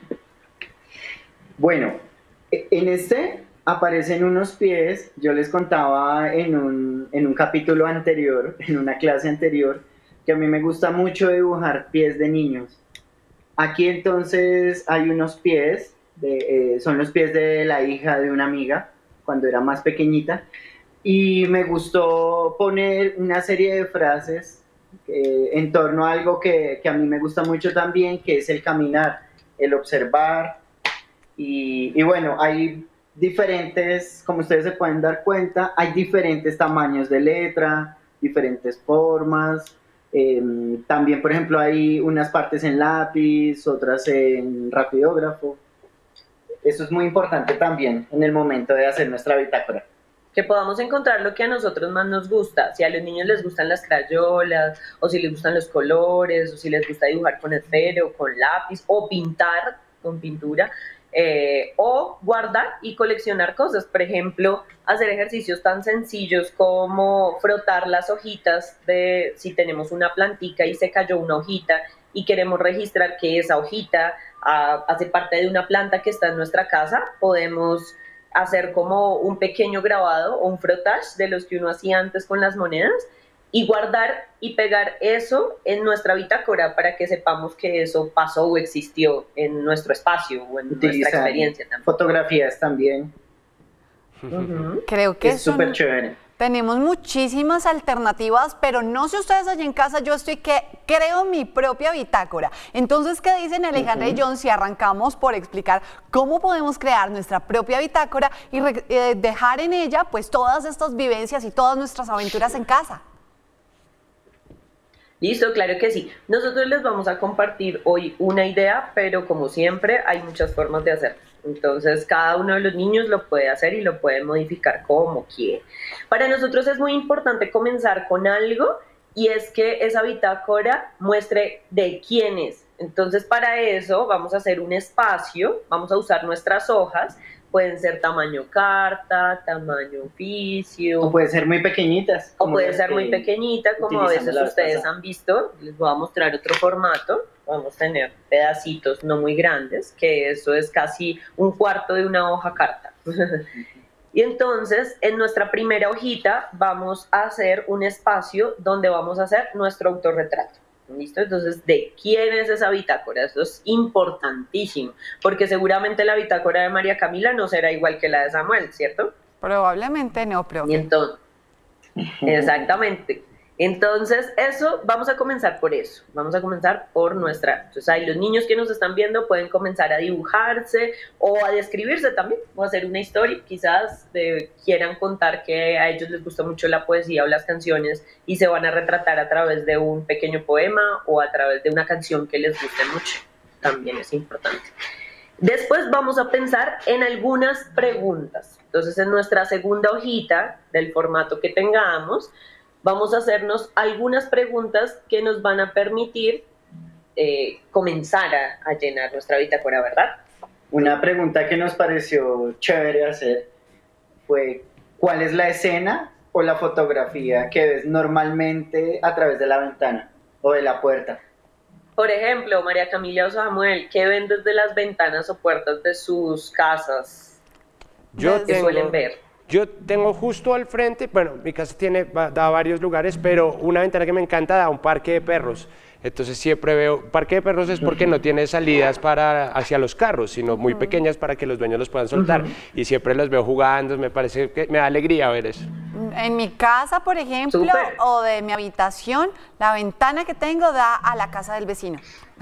Bueno, en este aparecen unos pies. Yo les contaba en un capítulo anterior, en una clase anterior, que a mí me gusta mucho dibujar pies de niños. Aquí entonces hay unos pies, son los pies de la hija de una amiga, cuando era más pequeñita, y me gustó poner una serie de frases en torno a algo que a mí me gusta mucho también, que es el caminar, el observar, y bueno, hay diferentes, como ustedes se pueden dar cuenta, hay diferentes tamaños de letra, diferentes formas. También, por ejemplo, hay unas partes en lápiz, otras en rapidógrafo. Eso es muy importante también en el momento de hacer nuestra bitácora. Que podamos encontrar lo que a nosotros más nos gusta. Si a los niños les gustan las crayolas, o si les gustan los colores, o si les gusta dibujar con esfero, con lápiz, o pintar con pintura, o guardar y coleccionar cosas. Por ejemplo, hacer ejercicios tan sencillos como frotar las hojitas de si tenemos una plantica y se cayó una hojita y queremos registrar que esa hojita hace parte de una planta que está en nuestra casa, podemos hacer como un pequeño grabado o un frotage de los que uno hacía antes con las monedas y guardar y pegar eso en nuestra bitácora para que sepamos que eso pasó o existió en nuestro espacio o en nuestra experiencia también. Fotografías también. Creo que es súper chévere. Tenemos muchísimas alternativas, pero no sé ustedes allá en casa, yo estoy que creo mi propia bitácora. Entonces, ¿qué dicen Alejandra y John si arrancamos por explicar cómo podemos crear nuestra propia bitácora y dejar en ella pues todas estas vivencias y todas nuestras aventuras en casa? Listo, claro que sí. Nosotros les vamos a compartir hoy una idea, pero como siempre hay muchas formas de hacerlo. Entonces cada uno de los niños lo puede hacer y lo puede modificar como quiere. Para nosotros es muy importante comenzar con algo y es que esa bitácora muestre de quién es. Entonces para eso vamos a hacer un espacio, vamos a usar nuestras hojas. Pueden ser tamaño carta, tamaño oficio. O pueden ser muy pequeñitas. O puede ser muy pequeñita, como a veces ustedes han visto. Les voy a mostrar otro formato. Vamos a tener pedacitos no muy grandes, que eso es casi un cuarto de una hoja carta. Y entonces, en nuestra primera hojita, vamos a hacer un espacio donde vamos a hacer nuestro autorretrato. ¿Listo? Entonces, ¿de quién es esa bitácora? Eso es importantísimo, porque seguramente la bitácora de María Camila no será igual que la de Samuel, ¿cierto? Probablemente no, profe. Y entonces, exactamente. Entonces, eso, vamos a comenzar por eso. Vamos a comenzar por nuestra. Entonces, ahí los niños que nos están viendo pueden comenzar a dibujarse o a describirse también, o a hacer una historia. Quizás quieran contar que a ellos les gusta mucho la poesía o las canciones y se van a retratar a través de un pequeño poema o a través de una canción que les guste mucho. También es importante. Después vamos a pensar en algunas preguntas. Entonces, en nuestra segunda hojita del formato que tengamos, vamos a hacernos algunas preguntas que nos van a permitir comenzar a llenar nuestra bitácora, ¿verdad? Una pregunta que nos pareció chévere hacer fue: ¿cuál es la escena o la fotografía que ves normalmente a través de la ventana o de la puerta? Por ejemplo, María Camila o Samuel, ¿qué ven desde las ventanas o puertas de sus casas? ¿Qué suelen ver? Yo tengo justo al frente, bueno, mi casa da a varios lugares, pero una ventana que me encanta da a un parque de perros. Entonces siempre veo, parque de perros es porque no tiene salidas hacia los carros, sino muy pequeñas para que los dueños los puedan soltar. Y siempre los veo jugando, me parece que me da alegría ver eso. En mi casa, por ejemplo, o de mi habitación, la ventana que tengo da a la casa del vecino.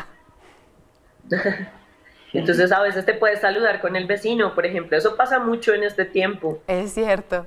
Entonces a veces te puedes saludar con el vecino, por ejemplo. Eso pasa mucho en este tiempo. Es cierto.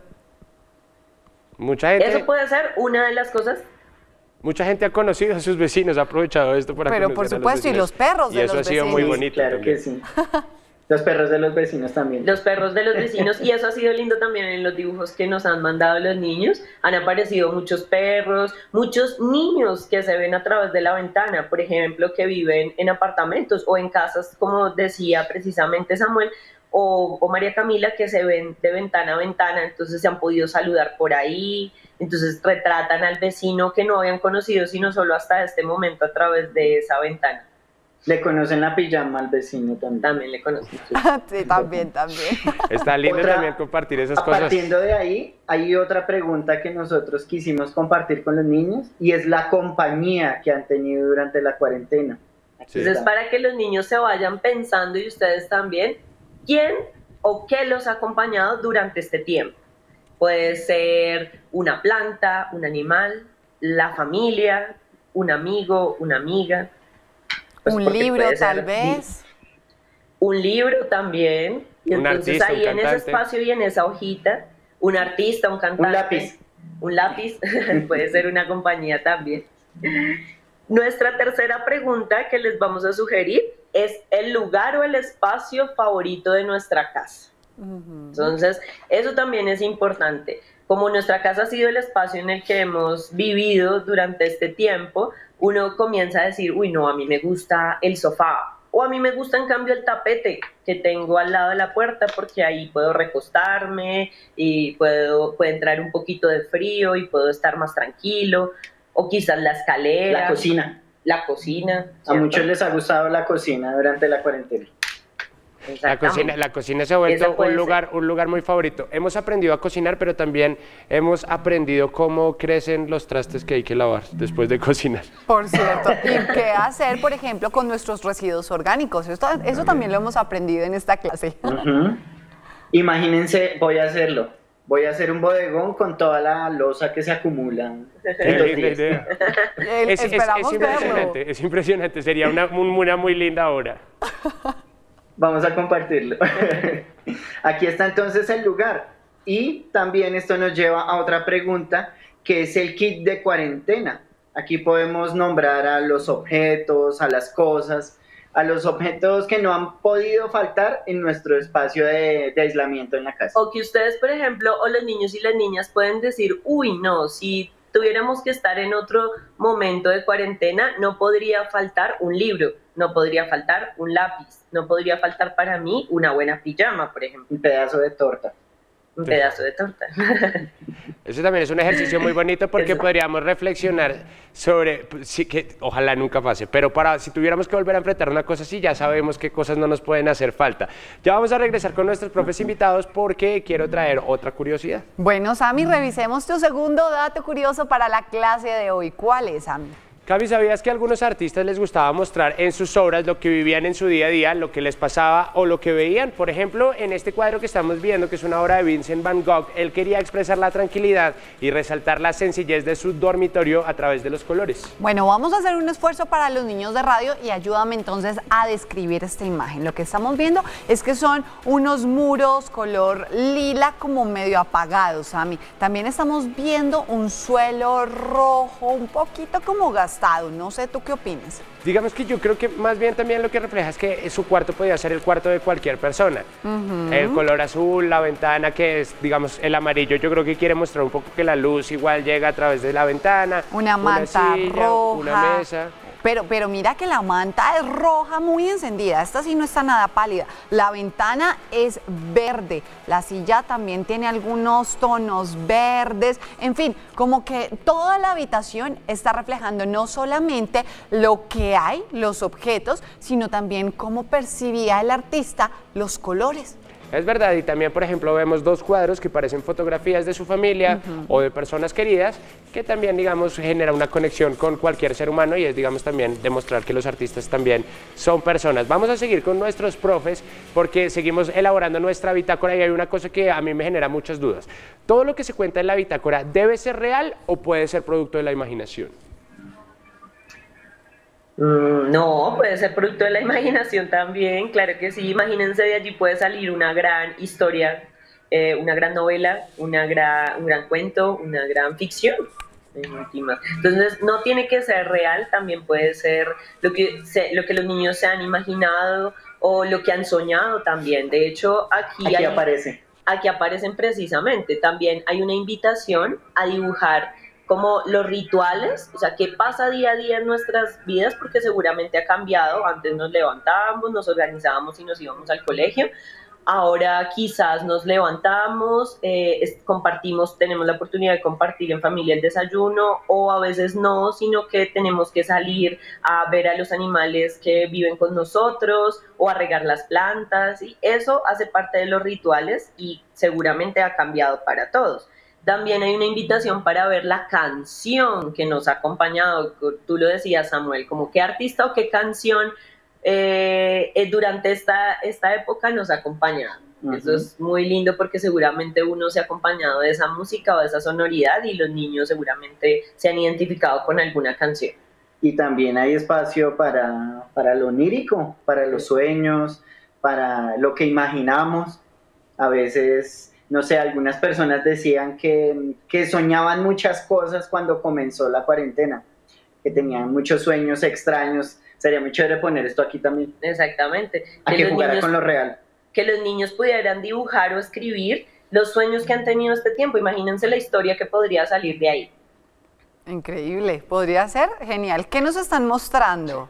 Mucha gente... Eso puede ser una de las cosas. Mucha gente ha conocido a sus vecinos, ha aprovechado esto para conocer por supuesto, a los y los perros de los vecinos. Y eso ha sido muy bonito. Claro que sí. Los perros de los vecinos también. Los perros de los vecinos, y eso ha sido lindo también en los dibujos que nos han mandado los niños. Han aparecido muchos perros, muchos niños que se ven a través de la ventana, por ejemplo, que viven en apartamentos o en casas, como decía precisamente Samuel o María Camila, que se ven de ventana a ventana, entonces se han podido saludar por ahí, entonces retratan al vecino que no habían conocido sino solo hasta este momento a través de esa ventana. Le conocen la pijama al vecino también. También le conocen. Sí, también. Está lindo también compartir esas cosas. Partiendo de ahí, hay otra pregunta que nosotros quisimos compartir con los niños y es la compañía que han tenido durante la cuarentena. Entonces, para que los niños se vayan pensando y ustedes también, ¿quién o qué los ha acompañado durante este tiempo? Puede ser una planta, un animal, la familia, un amigo, una amiga. Pues un libro tal vez. Un libro también. Y entonces artista, ahí en ese espacio y en esa hojita, un artista, un cantante. Un lápiz. Un lápiz, puede ser una compañía también. Nuestra tercera pregunta que les vamos a sugerir es el lugar o el espacio favorito de nuestra casa. Entonces, eso también es importante. Como nuestra casa ha sido el espacio en el que hemos vivido durante este tiempo, uno comienza a decir, uy, no, a mí me gusta el sofá, o a mí me gusta en cambio el tapete que tengo al lado de la puerta porque ahí puedo recostarme y puede entrar un poquito de frío y puedo estar más tranquilo, o quizás la escalera. La cocina. La cocina. ¿Cierto? A muchos les ha gustado la cocina durante la cuarentena. La cocina se ha vuelto un lugar muy favorito. Hemos aprendido a cocinar, pero también hemos aprendido cómo crecen los trastes que hay que lavar después de cocinar. Por cierto, y qué hacer, por ejemplo, con nuestros residuos orgánicos. Eso también lo hemos aprendido en esta clase. Imagínense, voy a hacerlo. Voy a hacer un bodegón con toda la loza que se acumula. Es impresionante. Sería una muy linda obra. Vamos a compartirlo. Aquí está entonces el lugar. Y también esto nos lleva a otra pregunta, que es el kit de cuarentena. Aquí podemos nombrar a los objetos, a las cosas, a los objetos que no han podido faltar en nuestro espacio de aislamiento en la casa. O que ustedes, por ejemplo, o los niños y las niñas pueden decir, uy, no, si tuviéramos que estar en otro momento de cuarentena, no podría faltar un libro, no podría faltar un lápiz, no podría faltar para mí una buena pijama, por ejemplo. Un pedazo de torta. Un pedazo de torta. Eso también es un ejercicio muy bonito porque podríamos reflexionar sobre, que ojalá nunca pase, pero si tuviéramos que volver a enfrentar una cosa así, ya sabemos qué cosas no nos pueden hacer falta. Ya vamos a regresar con nuestros profes invitados porque quiero traer otra curiosidad. Bueno, Sammy, revisemos tu segundo dato curioso para la clase de hoy. ¿Cuál es, Sammy? Cami, ¿sabías que a algunos artistas les gustaba mostrar en sus obras lo que vivían en su día a día, lo que les pasaba o lo que veían? Por ejemplo, en este cuadro que estamos viendo, que es una obra de Vincent Van Gogh, él quería expresar la tranquilidad y resaltar la sencillez de su dormitorio a través de los colores. Bueno, vamos a hacer un esfuerzo para los niños de radio y ayúdame entonces a describir esta imagen. Lo que estamos viendo es que son unos muros color lila como medio apagados, Sammy. También estamos viendo un suelo rojo, un poquito como gastado. No sé, ¿tú qué opinas? Digamos que yo creo que más bien también lo que refleja es que su cuarto podía ser el cuarto de cualquier persona. El color azul, la ventana que es, digamos, el amarillo, yo creo que quiere mostrar un poco que la luz igual llega a través de la ventana. Una manta silla, roja. una mesa. Pero mira que la manta es roja muy encendida, esta sí no está nada pálida. La ventana es verde, la silla también tiene algunos tonos verdes. En fin, como que toda la habitación está reflejando no solamente lo que hay, los objetos, sino también cómo percibía el artista los colores. Es verdad, y también, por ejemplo, vemos dos cuadros que parecen fotografías de su familia o de personas queridas, que también, digamos, genera una conexión con cualquier ser humano y es, digamos, también demostrar que los artistas también son personas. Vamos a seguir con nuestros profes porque seguimos elaborando nuestra bitácora y hay una cosa que a mí me genera muchas dudas. ¿Todo lo que se cuenta en la bitácora debe ser real o puede ser producto de la imaginación? No, puede ser producto de la imaginación también, claro que sí. Imagínense, de allí puede salir una gran historia, una gran novela, un gran cuento, una gran ficción, en últimas. Entonces, no tiene que ser real, también puede ser lo que los niños se han imaginado o lo que han soñado también. De hecho, aquí aparecen precisamente. También hay una invitación a dibujar como los rituales, o sea, qué pasa día a día en nuestras vidas, porque seguramente ha cambiado. Antes nos levantábamos, nos organizábamos y nos íbamos al colegio. Ahora quizás nos levantamos, compartimos, tenemos la oportunidad de compartir en familia el desayuno, o a veces no, sino que tenemos que salir a ver a los animales que viven con nosotros o a regar las plantas, y eso hace parte de los rituales y seguramente ha cambiado para todos. También hay una invitación para ver la canción que nos ha acompañado. Tú lo decías, Samuel, como qué artista o qué canción durante esta época nos ha acompañado. Eso es muy lindo porque seguramente uno se ha acompañado de esa música o de esa sonoridad y los niños seguramente se han identificado con alguna canción. Y también hay espacio para lo onírico, para los sueños, para lo que imaginamos. A veces, no sé, algunas personas decían que soñaban muchas cosas cuando comenzó la cuarentena, que tenían muchos sueños extraños. Sería muy chévere poner esto aquí también. Exactamente. A que jugara con lo real. Que los niños pudieran dibujar o escribir los sueños que han tenido este tiempo. Imagínense la historia que podría salir de ahí. Increíble, podría ser genial. ¿Qué nos están mostrando?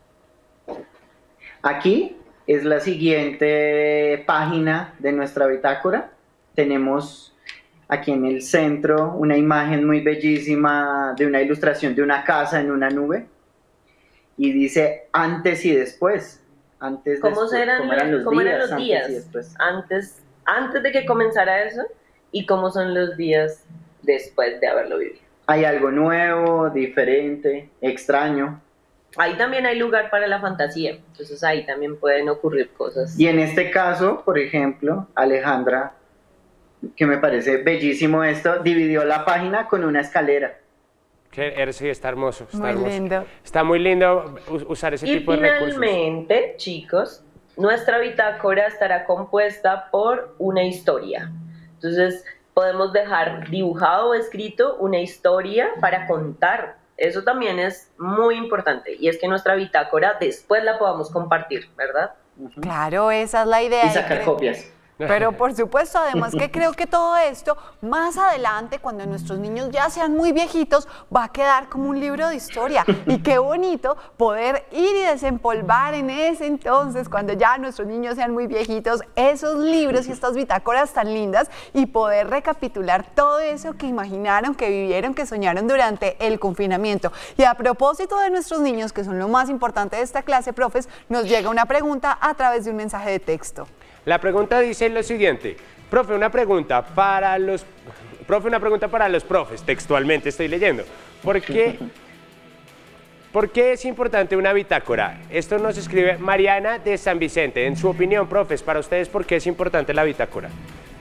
Aquí es la siguiente página de nuestra bitácora. Tenemos aquí en el centro una imagen muy bellísima de una ilustración de una casa en una nube. Y dice antes y después. ¿Cómo eran los días? Antes de que comenzara eso, y cómo son los días después de haberlo vivido. Hay algo nuevo, diferente, extraño. Ahí también hay lugar para la fantasía, entonces ahí también pueden ocurrir cosas. Y en este caso, por ejemplo, Alejandra, que me parece bellísimo esto, dividió la página con una escalera. Sí, está hermoso. Muy lindo. Está muy lindo usar ese tipo de recursos. Y finalmente, chicos, nuestra bitácora estará compuesta por una historia. Entonces, podemos dejar dibujado o escrito una historia para contar. Eso también es muy importante. Y es que nuestra bitácora después la podamos compartir, ¿verdad? Claro, esa es la idea. Y sacar copias. Pero por supuesto, además que creo que todo esto, más adelante, cuando nuestros niños ya sean muy viejitos, va a quedar como un libro de historia. Y qué bonito poder ir y desempolvar en ese entonces, cuando ya nuestros niños sean muy viejitos, esos libros y estas bitácoras tan lindas y poder recapitular todo eso que imaginaron, que vivieron, que soñaron durante el confinamiento. Y a propósito de nuestros niños, que son lo más importante de esta clase, profes, nos llega una pregunta a través de un mensaje de texto. La pregunta dice lo siguiente: profe, una pregunta para los profes, textualmente estoy leyendo. ¿Por qué ¿por qué es importante una bitácora? Esto nos escribe Mariana de San Vicente. En su opinión, profes, para ustedes, ¿por qué es importante la bitácora?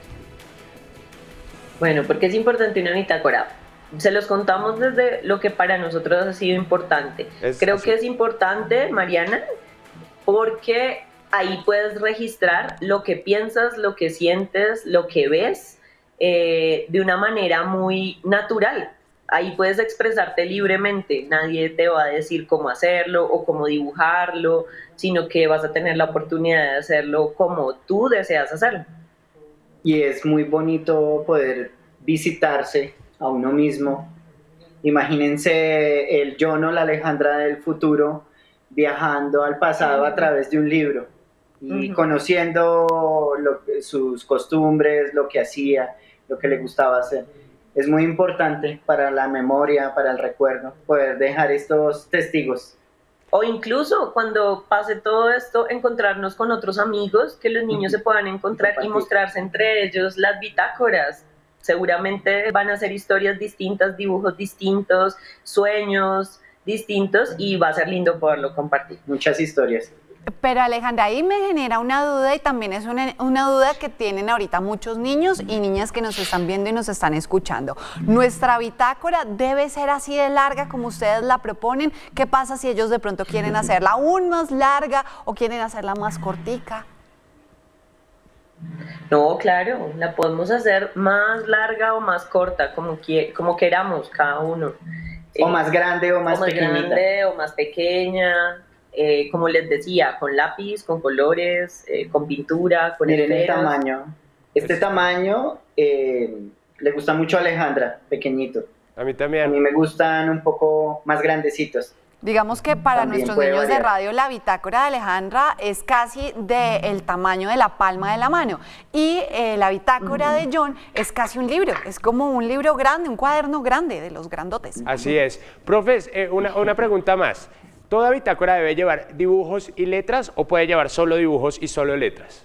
Bueno, ¿por qué es importante una bitácora? Se los contamos desde lo que para nosotros ha sido importante. Creo que es importante, Mariana, porque ahí puedes registrar lo que piensas, lo que sientes, lo que ves, de una manera muy natural. Ahí puedes expresarte libremente, nadie te va a decir cómo hacerlo o cómo dibujarlo, sino que vas a tener la oportunidad de hacerlo como tú deseas hacerlo. Y es muy bonito poder visitarse a uno mismo. Imagínense el John o la Alejandra del futuro viajando al pasado a través de un libro y conociendo sus costumbres, lo que hacía, lo que le gustaba hacer. Es muy importante para la memoria, para el recuerdo, poder dejar estos testigos. O incluso cuando pase todo esto, encontrarnos con otros amigos, que los niños se puedan encontrar y mostrarse entre ellos las bitácoras. Seguramente van a ser historias distintas, dibujos distintos, sueños distintos y va a ser lindo poderlo compartir. Muchas historias. Pero Alejandra, ahí me genera una duda y también es una duda que tienen ahorita muchos niños y niñas que nos están viendo y nos están escuchando. ¿Nuestra bitácora debe ser así de larga como ustedes la proponen? ¿Qué pasa si ellos de pronto quieren hacerla aún más larga o quieren hacerla más cortica? No, claro, la podemos hacer más larga o más corta, como queramos cada uno. O más grande o más pequeñita. Grande o más pequeña. Como les decía, con lápiz, con colores, con pintura, con miren esferas. El tamaño. Este tamaño le gusta mucho a Alejandra, pequeñito. A mí también. A mí me gustan un poco más grandecitos. Digamos que para También nuestros puede niños variar. de radio, la bitácora de Alejandra es casi del tamaño de la palma de la mano. Y la bitácora de John es casi un libro, es como un libro grande, un cuaderno grande de los grandotes. Así es. Profes, una pregunta más. ¿Toda bitácora debe llevar dibujos y letras o puede llevar solo dibujos y solo letras?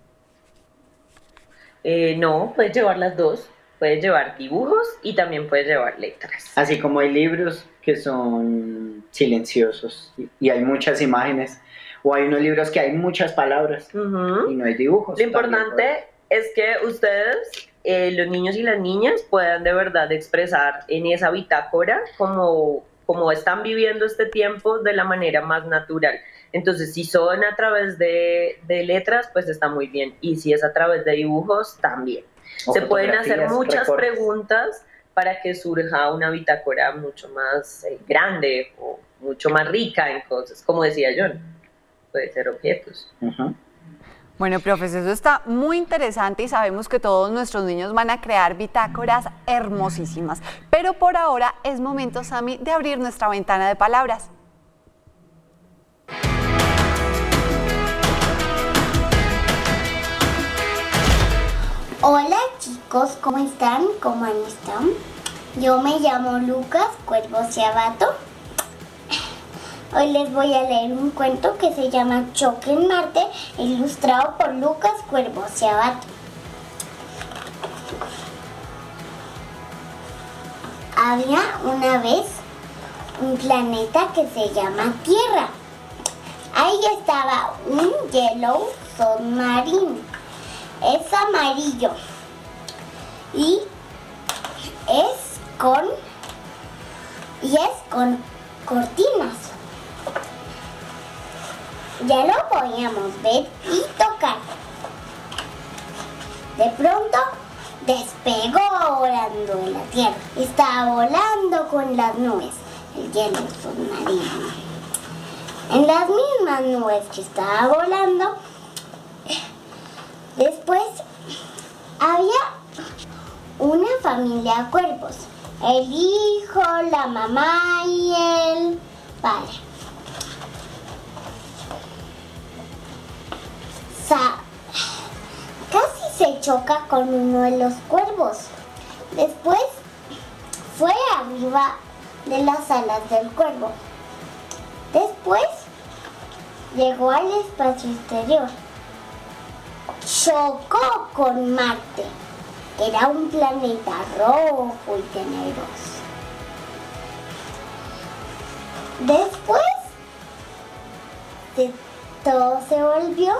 No, puedes llevar las dos. Puedes llevar dibujos y también puedes llevar letras. Así como hay libros que son silenciosos y hay muchas imágenes, o hay unos libros que hay muchas palabras y no hay dibujos. Lo importante es que ustedes, los niños y las niñas, puedan de verdad expresar en esa bitácora como están viviendo este tiempo de la manera más natural. Entonces, si son a través de letras, pues está muy bien. Y si es a través de dibujos, también. Se pueden hacer muchas preguntas para que surja una bitácora mucho más grande o mucho más rica en cosas. Como decía John, puede ser objetos. Bueno, profes, eso está muy interesante y sabemos que todos nuestros niños van a crear bitácoras hermosísimas. Pero por ahora es momento, Sammy, de abrir nuestra ventana de palabras. Hola chicos, ¿cómo están? ¿Cómo están? Yo me llamo Lucas Cuervo Ciabato. Hoy les voy a leer un cuento que se llama Choque en Marte, ilustrado por Lucas Cuervo Ciabato. Había una vez un planeta que se llama Tierra. Ahí estaba un Yellow Submarine. Es amarillo y es con cortinas. Ya lo podíamos ver y tocar. De pronto despegó volando en la Tierra. Estaba volando con las nubes, el Yellow Submarine. En las mismas nubes que estaba volando, después había una familia de cuervos, el hijo, la mamá y el padre. Casi se choca con uno de los cuervos. Después fue arriba de las alas del cuervo. Después llegó al espacio exterior. Chocó con Marte, que era un planeta rojo y tenebroso. Después de todo se volvió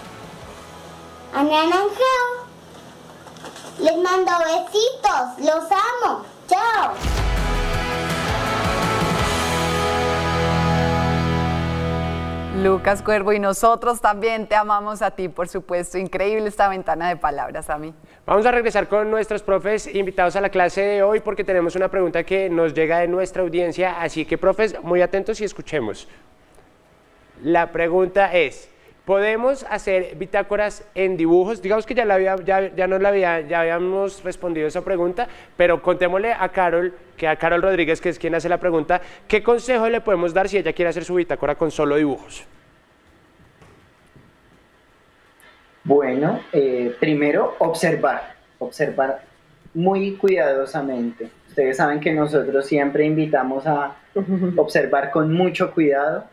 anaranjado. Les mando besitos, los amo. Chao. Lucas Cuervo, y nosotros también te amamos a ti, por supuesto. Increíble esta ventana de palabras, Sammy. Vamos a regresar con nuestros profes invitados a la clase de hoy porque tenemos una pregunta que nos llega de nuestra audiencia, así que profes, muy atentos y escuchemos. La pregunta es, ¿podemos hacer bitácoras en dibujos? Digamos que ya habíamos respondido esa pregunta, pero contémosle a Carol Rodríguez, que es quien hace la pregunta, ¿qué consejo le podemos dar si ella quiere hacer su bitácora con solo dibujos? Bueno, primero observar muy cuidadosamente. Ustedes saben que nosotros siempre invitamos a observar con mucho cuidado.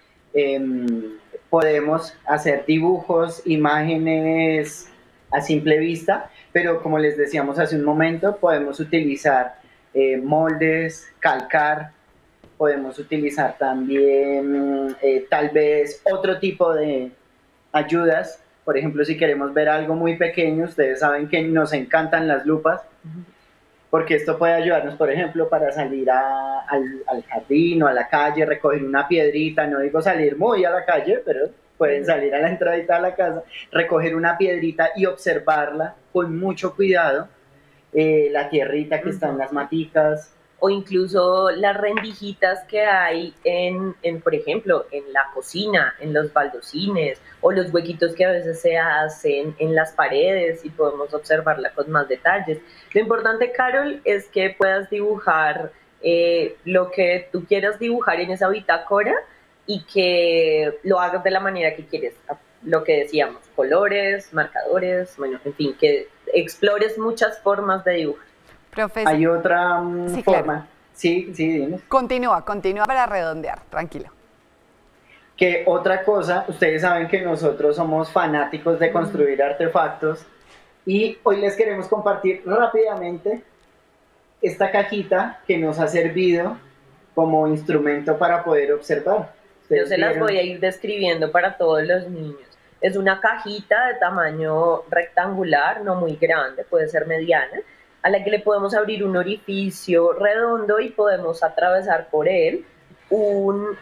Podemos hacer dibujos, imágenes a simple vista, pero como les decíamos hace un momento, podemos utilizar moldes, calcar, podemos utilizar también tal vez otro tipo de ayudas. Por ejemplo, si queremos ver algo muy pequeño, ustedes saben que nos encantan las lupas, porque esto puede ayudarnos, por ejemplo, para salir al jardín o a la calle, recoger una piedrita, no digo salir muy a la calle, pero pueden salir a la entradita de la casa, recoger una piedrita y observarla con mucho cuidado, la tierrita que está en las maticas. O incluso las rendijitas que hay por ejemplo, en la cocina, en los baldocines, o los huequitos que a veces se hacen en las paredes y podemos observarla con más detalles. Lo importante, Carol, es que puedas dibujar lo que tú quieras dibujar en esa bitácora y que lo hagas de la manera que quieres. Lo que decíamos, colores, marcadores, bueno, en fin, que explores muchas formas de dibujar. Profesor. Hay otra Sí, forma. claro. Sí, dime. Continúa para redondear, tranquilo. Que otra cosa, ustedes saben que nosotros somos fanáticos de construir artefactos y hoy les queremos compartir rápidamente esta cajita que nos ha servido como instrumento para poder observar. Yo se las voy a ir describiendo para todos los niños. Es una cajita de tamaño rectangular, no muy grande, puede ser mediana, a la que le podemos abrir un orificio redondo y podemos atravesar por él un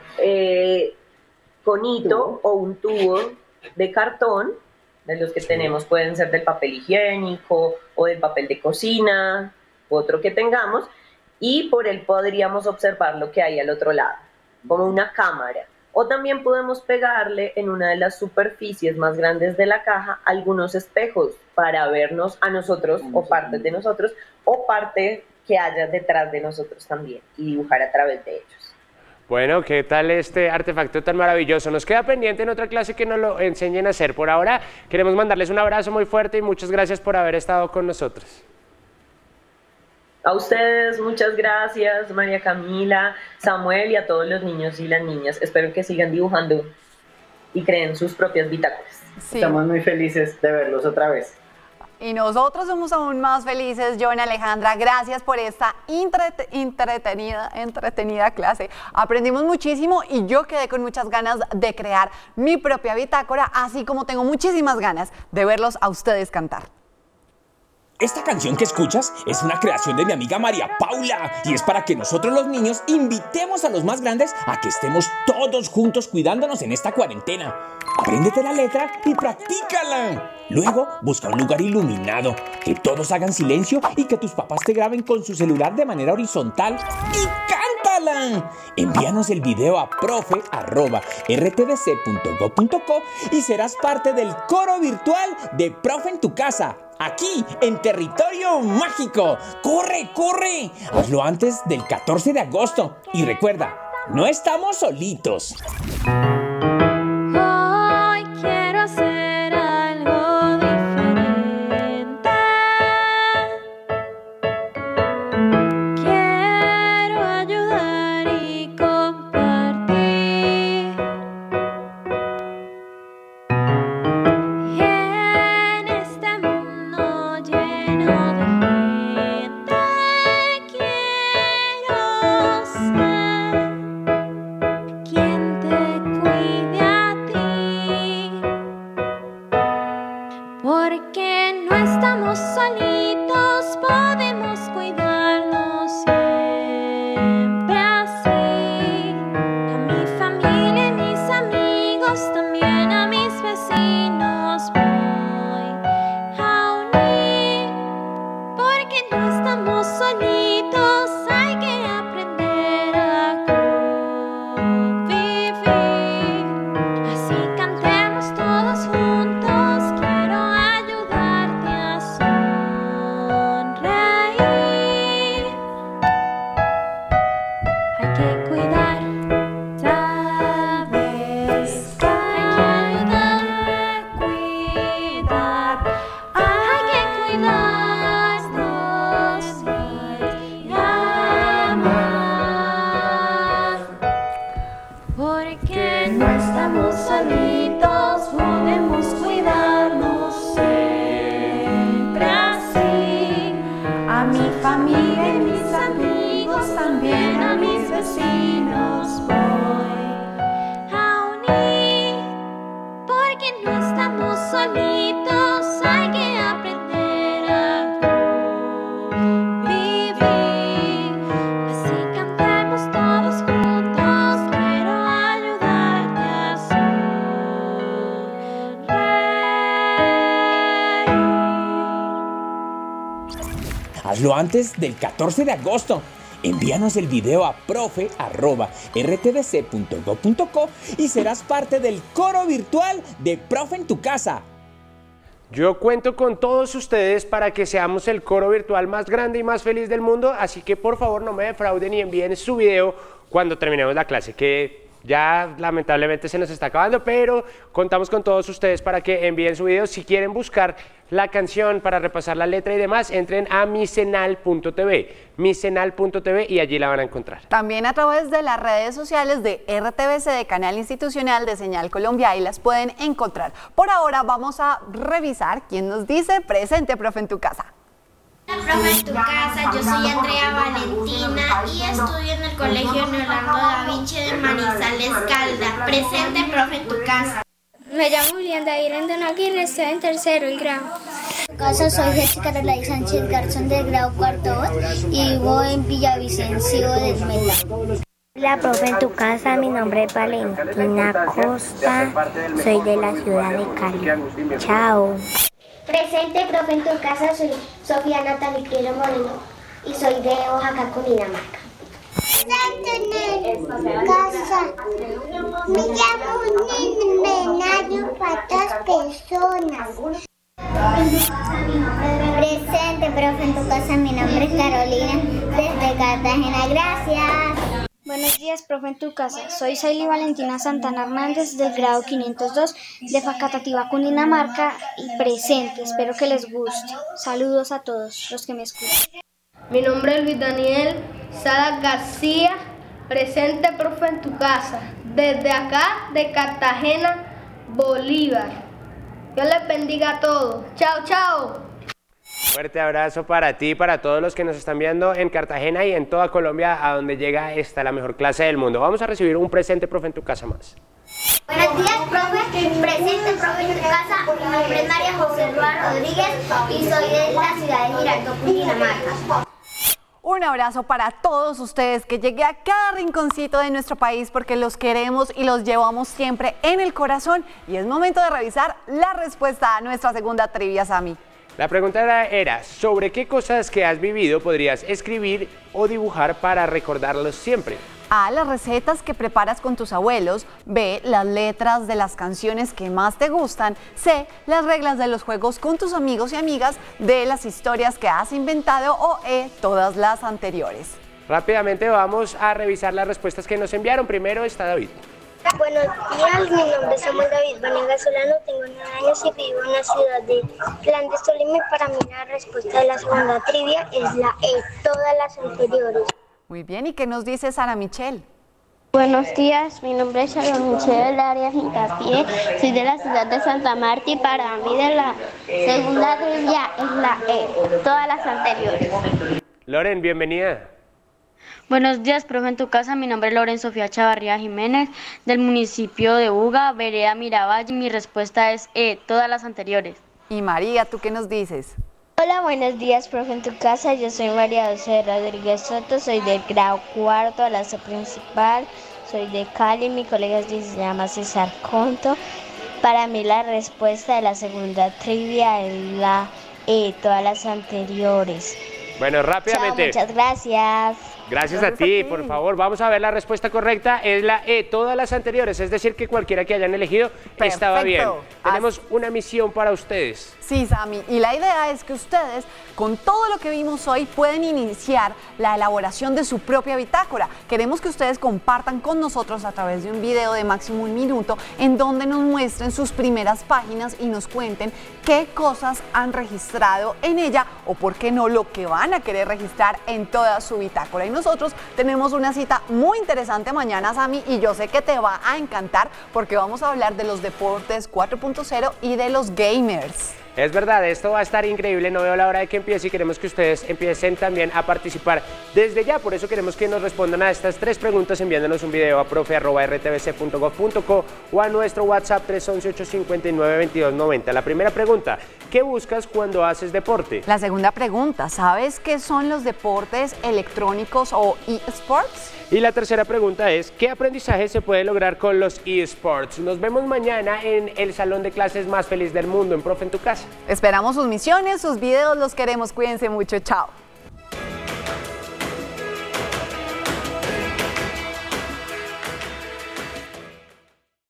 conito o un tubo de cartón, de los que tenemos, pueden ser del papel higiénico o del papel de cocina, otro que tengamos, y por él podríamos observar lo que hay al otro lado, como una cámara. O también podemos pegarle en una de las superficies más grandes de la caja algunos espejos para vernos a nosotros o partes de nosotros o parte que haya detrás de nosotros también y dibujar a través de ellos. Bueno, ¿qué tal este artefacto tan maravilloso? Nos queda pendiente en otra clase que nos lo enseñen a hacer. Por ahora queremos mandarles un abrazo muy fuerte y muchas gracias por haber estado con nosotros. A ustedes, muchas gracias, María Camila, Samuel y a todos los niños y las niñas. Espero que sigan dibujando y creen sus propias bitácoras. Sí. Estamos muy felices de verlos otra vez. Y nosotros somos aún más felices, John, Alejandra. Gracias por esta entretenida clase. Aprendimos muchísimo y yo quedé con muchas ganas de crear mi propia bitácora, así como tengo muchísimas ganas de verlos a ustedes cantar. Esta canción que escuchas es una creación de mi amiga María Paula y es para que nosotros los niños invitemos a los más grandes a que estemos todos juntos cuidándonos en esta cuarentena. Apréndete la letra y practícala. Luego, busca un lugar iluminado, que todos hagan silencio y que tus papás te graben con su celular de manera horizontal y cántala. Envíanos el video a profe@rtdc.go.co y serás parte del coro virtual de Profe en tu Casa. Aquí, en Territorio Mágico. ¡Corre, corre! Hazlo antes del 14 de agosto. Y recuerda, no estamos solitos. Hoy quiero hacer algo diferente. Quiero ayudar y compartir. En este mundo lleno de gente quiero ser que cuidar. Sabes que hay que cuidar. Hay que cuidarnos y amar. Porque no estamos solitos, podemos cuidarnos siempre así. A mi familia y mis amigos, también a mis vecinos voy a unir. Porque no estamos solitos, hay que aprender a vivir. Así cantemos todos juntos, quiero ayudarte a sonreír. Hazlo antes del 14 de agosto. Envíanos el video a profe@rtdc.gov.co y serás parte del coro virtual de Profe en tu Casa. Yo cuento con todos ustedes para que seamos el coro virtual más grande y más feliz del mundo, así que por favor no me defrauden y envíen su video cuando terminemos la clase, que ya lamentablemente se nos está acabando, pero contamos con todos ustedes para que envíen su video. Si quieren buscar la canción para repasar la letra y demás, entren a misenal.tv y allí la van a encontrar. También a través de las redes sociales de RTBC, de Canal Institucional de Señal Colombia, ahí las pueden encontrar. Por ahora vamos a revisar quién nos dice presente, profe, en tu casa. Profe en tu casa, yo soy Andrea Valentina y estudio en el Colegio Leonardo da Vinci de Manizales, Caldas. Presente, profe, en tu casa. Me llamo Julián David Rendón Aguirre, estoy en tercero grado. En tu casa soy Jessica Relay Sánchez Garzón del grado cuarto y vivo en Villavicencio del Meta. Hola, profe, en tu casa, mi nombre es Valentina Costa, soy de la ciudad de Cali. Chao. Presente, profe, en tu casa, soy Sofía Natalie Piero Moreno y soy de Oaxaca, Cundinamarca. Presente en casa, me llamo Menario Patas Personas. Presente, profe, en tu casa, mi nombre es Carolina desde Cartagena, gracias. Buenos días, profe, en tu casa. Soy Saily Valentina Santana Hernández del grado 502 de Facatativá, Cundinamarca y presente. Espero que les guste. Saludos a todos los que me escuchan. Mi nombre es Luis Daniel Sada García, presente, profe, en tu casa. Desde acá, de Cartagena, Bolívar. Dios les bendiga a todos. Chao, chao. Fuerte abrazo para ti y para todos los que nos están viendo en Cartagena y en toda Colombia, a donde llega esta la mejor clase del mundo. Vamos a recibir un presente, profe, en tu casa más. Buenos días, profe. Presente, profe, en tu casa. Mi nombre es María José Roa Rodríguez y soy de la ciudad de Girardot, Cundinamarca. Un abrazo para todos ustedes, que llegue a cada rinconcito de nuestro país, porque los queremos y los llevamos siempre en el corazón. Y es momento de revisar la respuesta a nuestra segunda trivia, Sami. La pregunta era, ¿sobre qué cosas que has vivido podrías escribir o dibujar para recordarlos siempre? A, las recetas que preparas con tus abuelos. B, las letras de las canciones que más te gustan. C, las reglas de los juegos con tus amigos y amigas. D, las historias que has inventado. O E, todas las anteriores. Rápidamente vamos a revisar las respuestas que nos enviaron. Primero está David. Buenos días, mi nombre es Samuel David Vanega Solano, tengo 9 años y vivo en la ciudad de Flandes, Tolima, y para mí la respuesta de la segunda trivia es la E, todas las anteriores. Muy bien, ¿y qué nos dice Sara Michelle? Buenos días, mi nombre es Sara Michelle Arias Hincapié, soy de la ciudad de Santa Marta y para mí de la segunda trivia es la E, todas las anteriores. Loren, bienvenida. Buenos días, profe, en tu casa. Mi nombre es Loren Sofía Chavarría Jiménez, del municipio de Buga, vereda Miravalle. Mi respuesta es E, todas las anteriores. Y María, ¿tú qué nos dices? Hola, buenos días, profe, en tu casa. Yo soy María José Rodríguez Soto, soy del grado cuarto de la C principal, soy de Cali, mi colega se llama César Conto. Para mí la respuesta de la segunda trivia es la E, todas las anteriores. Bueno, rápidamente. Chao, muchas gracias. Gracias a ti, por favor. Vamos a ver la respuesta correcta. Es la E, todas las anteriores. Es decir, que cualquiera que hayan elegido estaba bien. Tenemos una misión para ustedes. Sí, Sammy. Y la idea es que ustedes, con todo lo que vimos hoy, pueden iniciar la elaboración de su propia bitácora. Queremos que ustedes compartan con nosotros a través de un video de máximo 1 minuto en donde nos muestren sus primeras páginas y nos cuenten qué cosas han registrado en ella o, por qué no, lo que van a querer registrar en toda su bitácora. Y nosotros tenemos una cita muy interesante mañana, Sammy, y yo sé que te va a encantar porque vamos a hablar de los deportes 4.0 y de los gamers. Es verdad, esto va a estar increíble, no veo la hora de que empiece y queremos que ustedes empiecen también a participar desde ya. Por eso queremos que nos respondan a estas 3 preguntas enviándonos un video a profe@rtbc.gov.co o a nuestro WhatsApp 311-859-2290. La primera pregunta, ¿qué buscas cuando haces deporte? La segunda pregunta, ¿sabes qué son los deportes electrónicos o eSports? Y la tercera pregunta es, ¿qué aprendizaje se puede lograr con los eSports? Nos vemos mañana en el salón de clases más feliz del mundo, en Profe en tu Casa. Esperamos sus misiones, sus videos, los queremos, cuídense mucho, chao.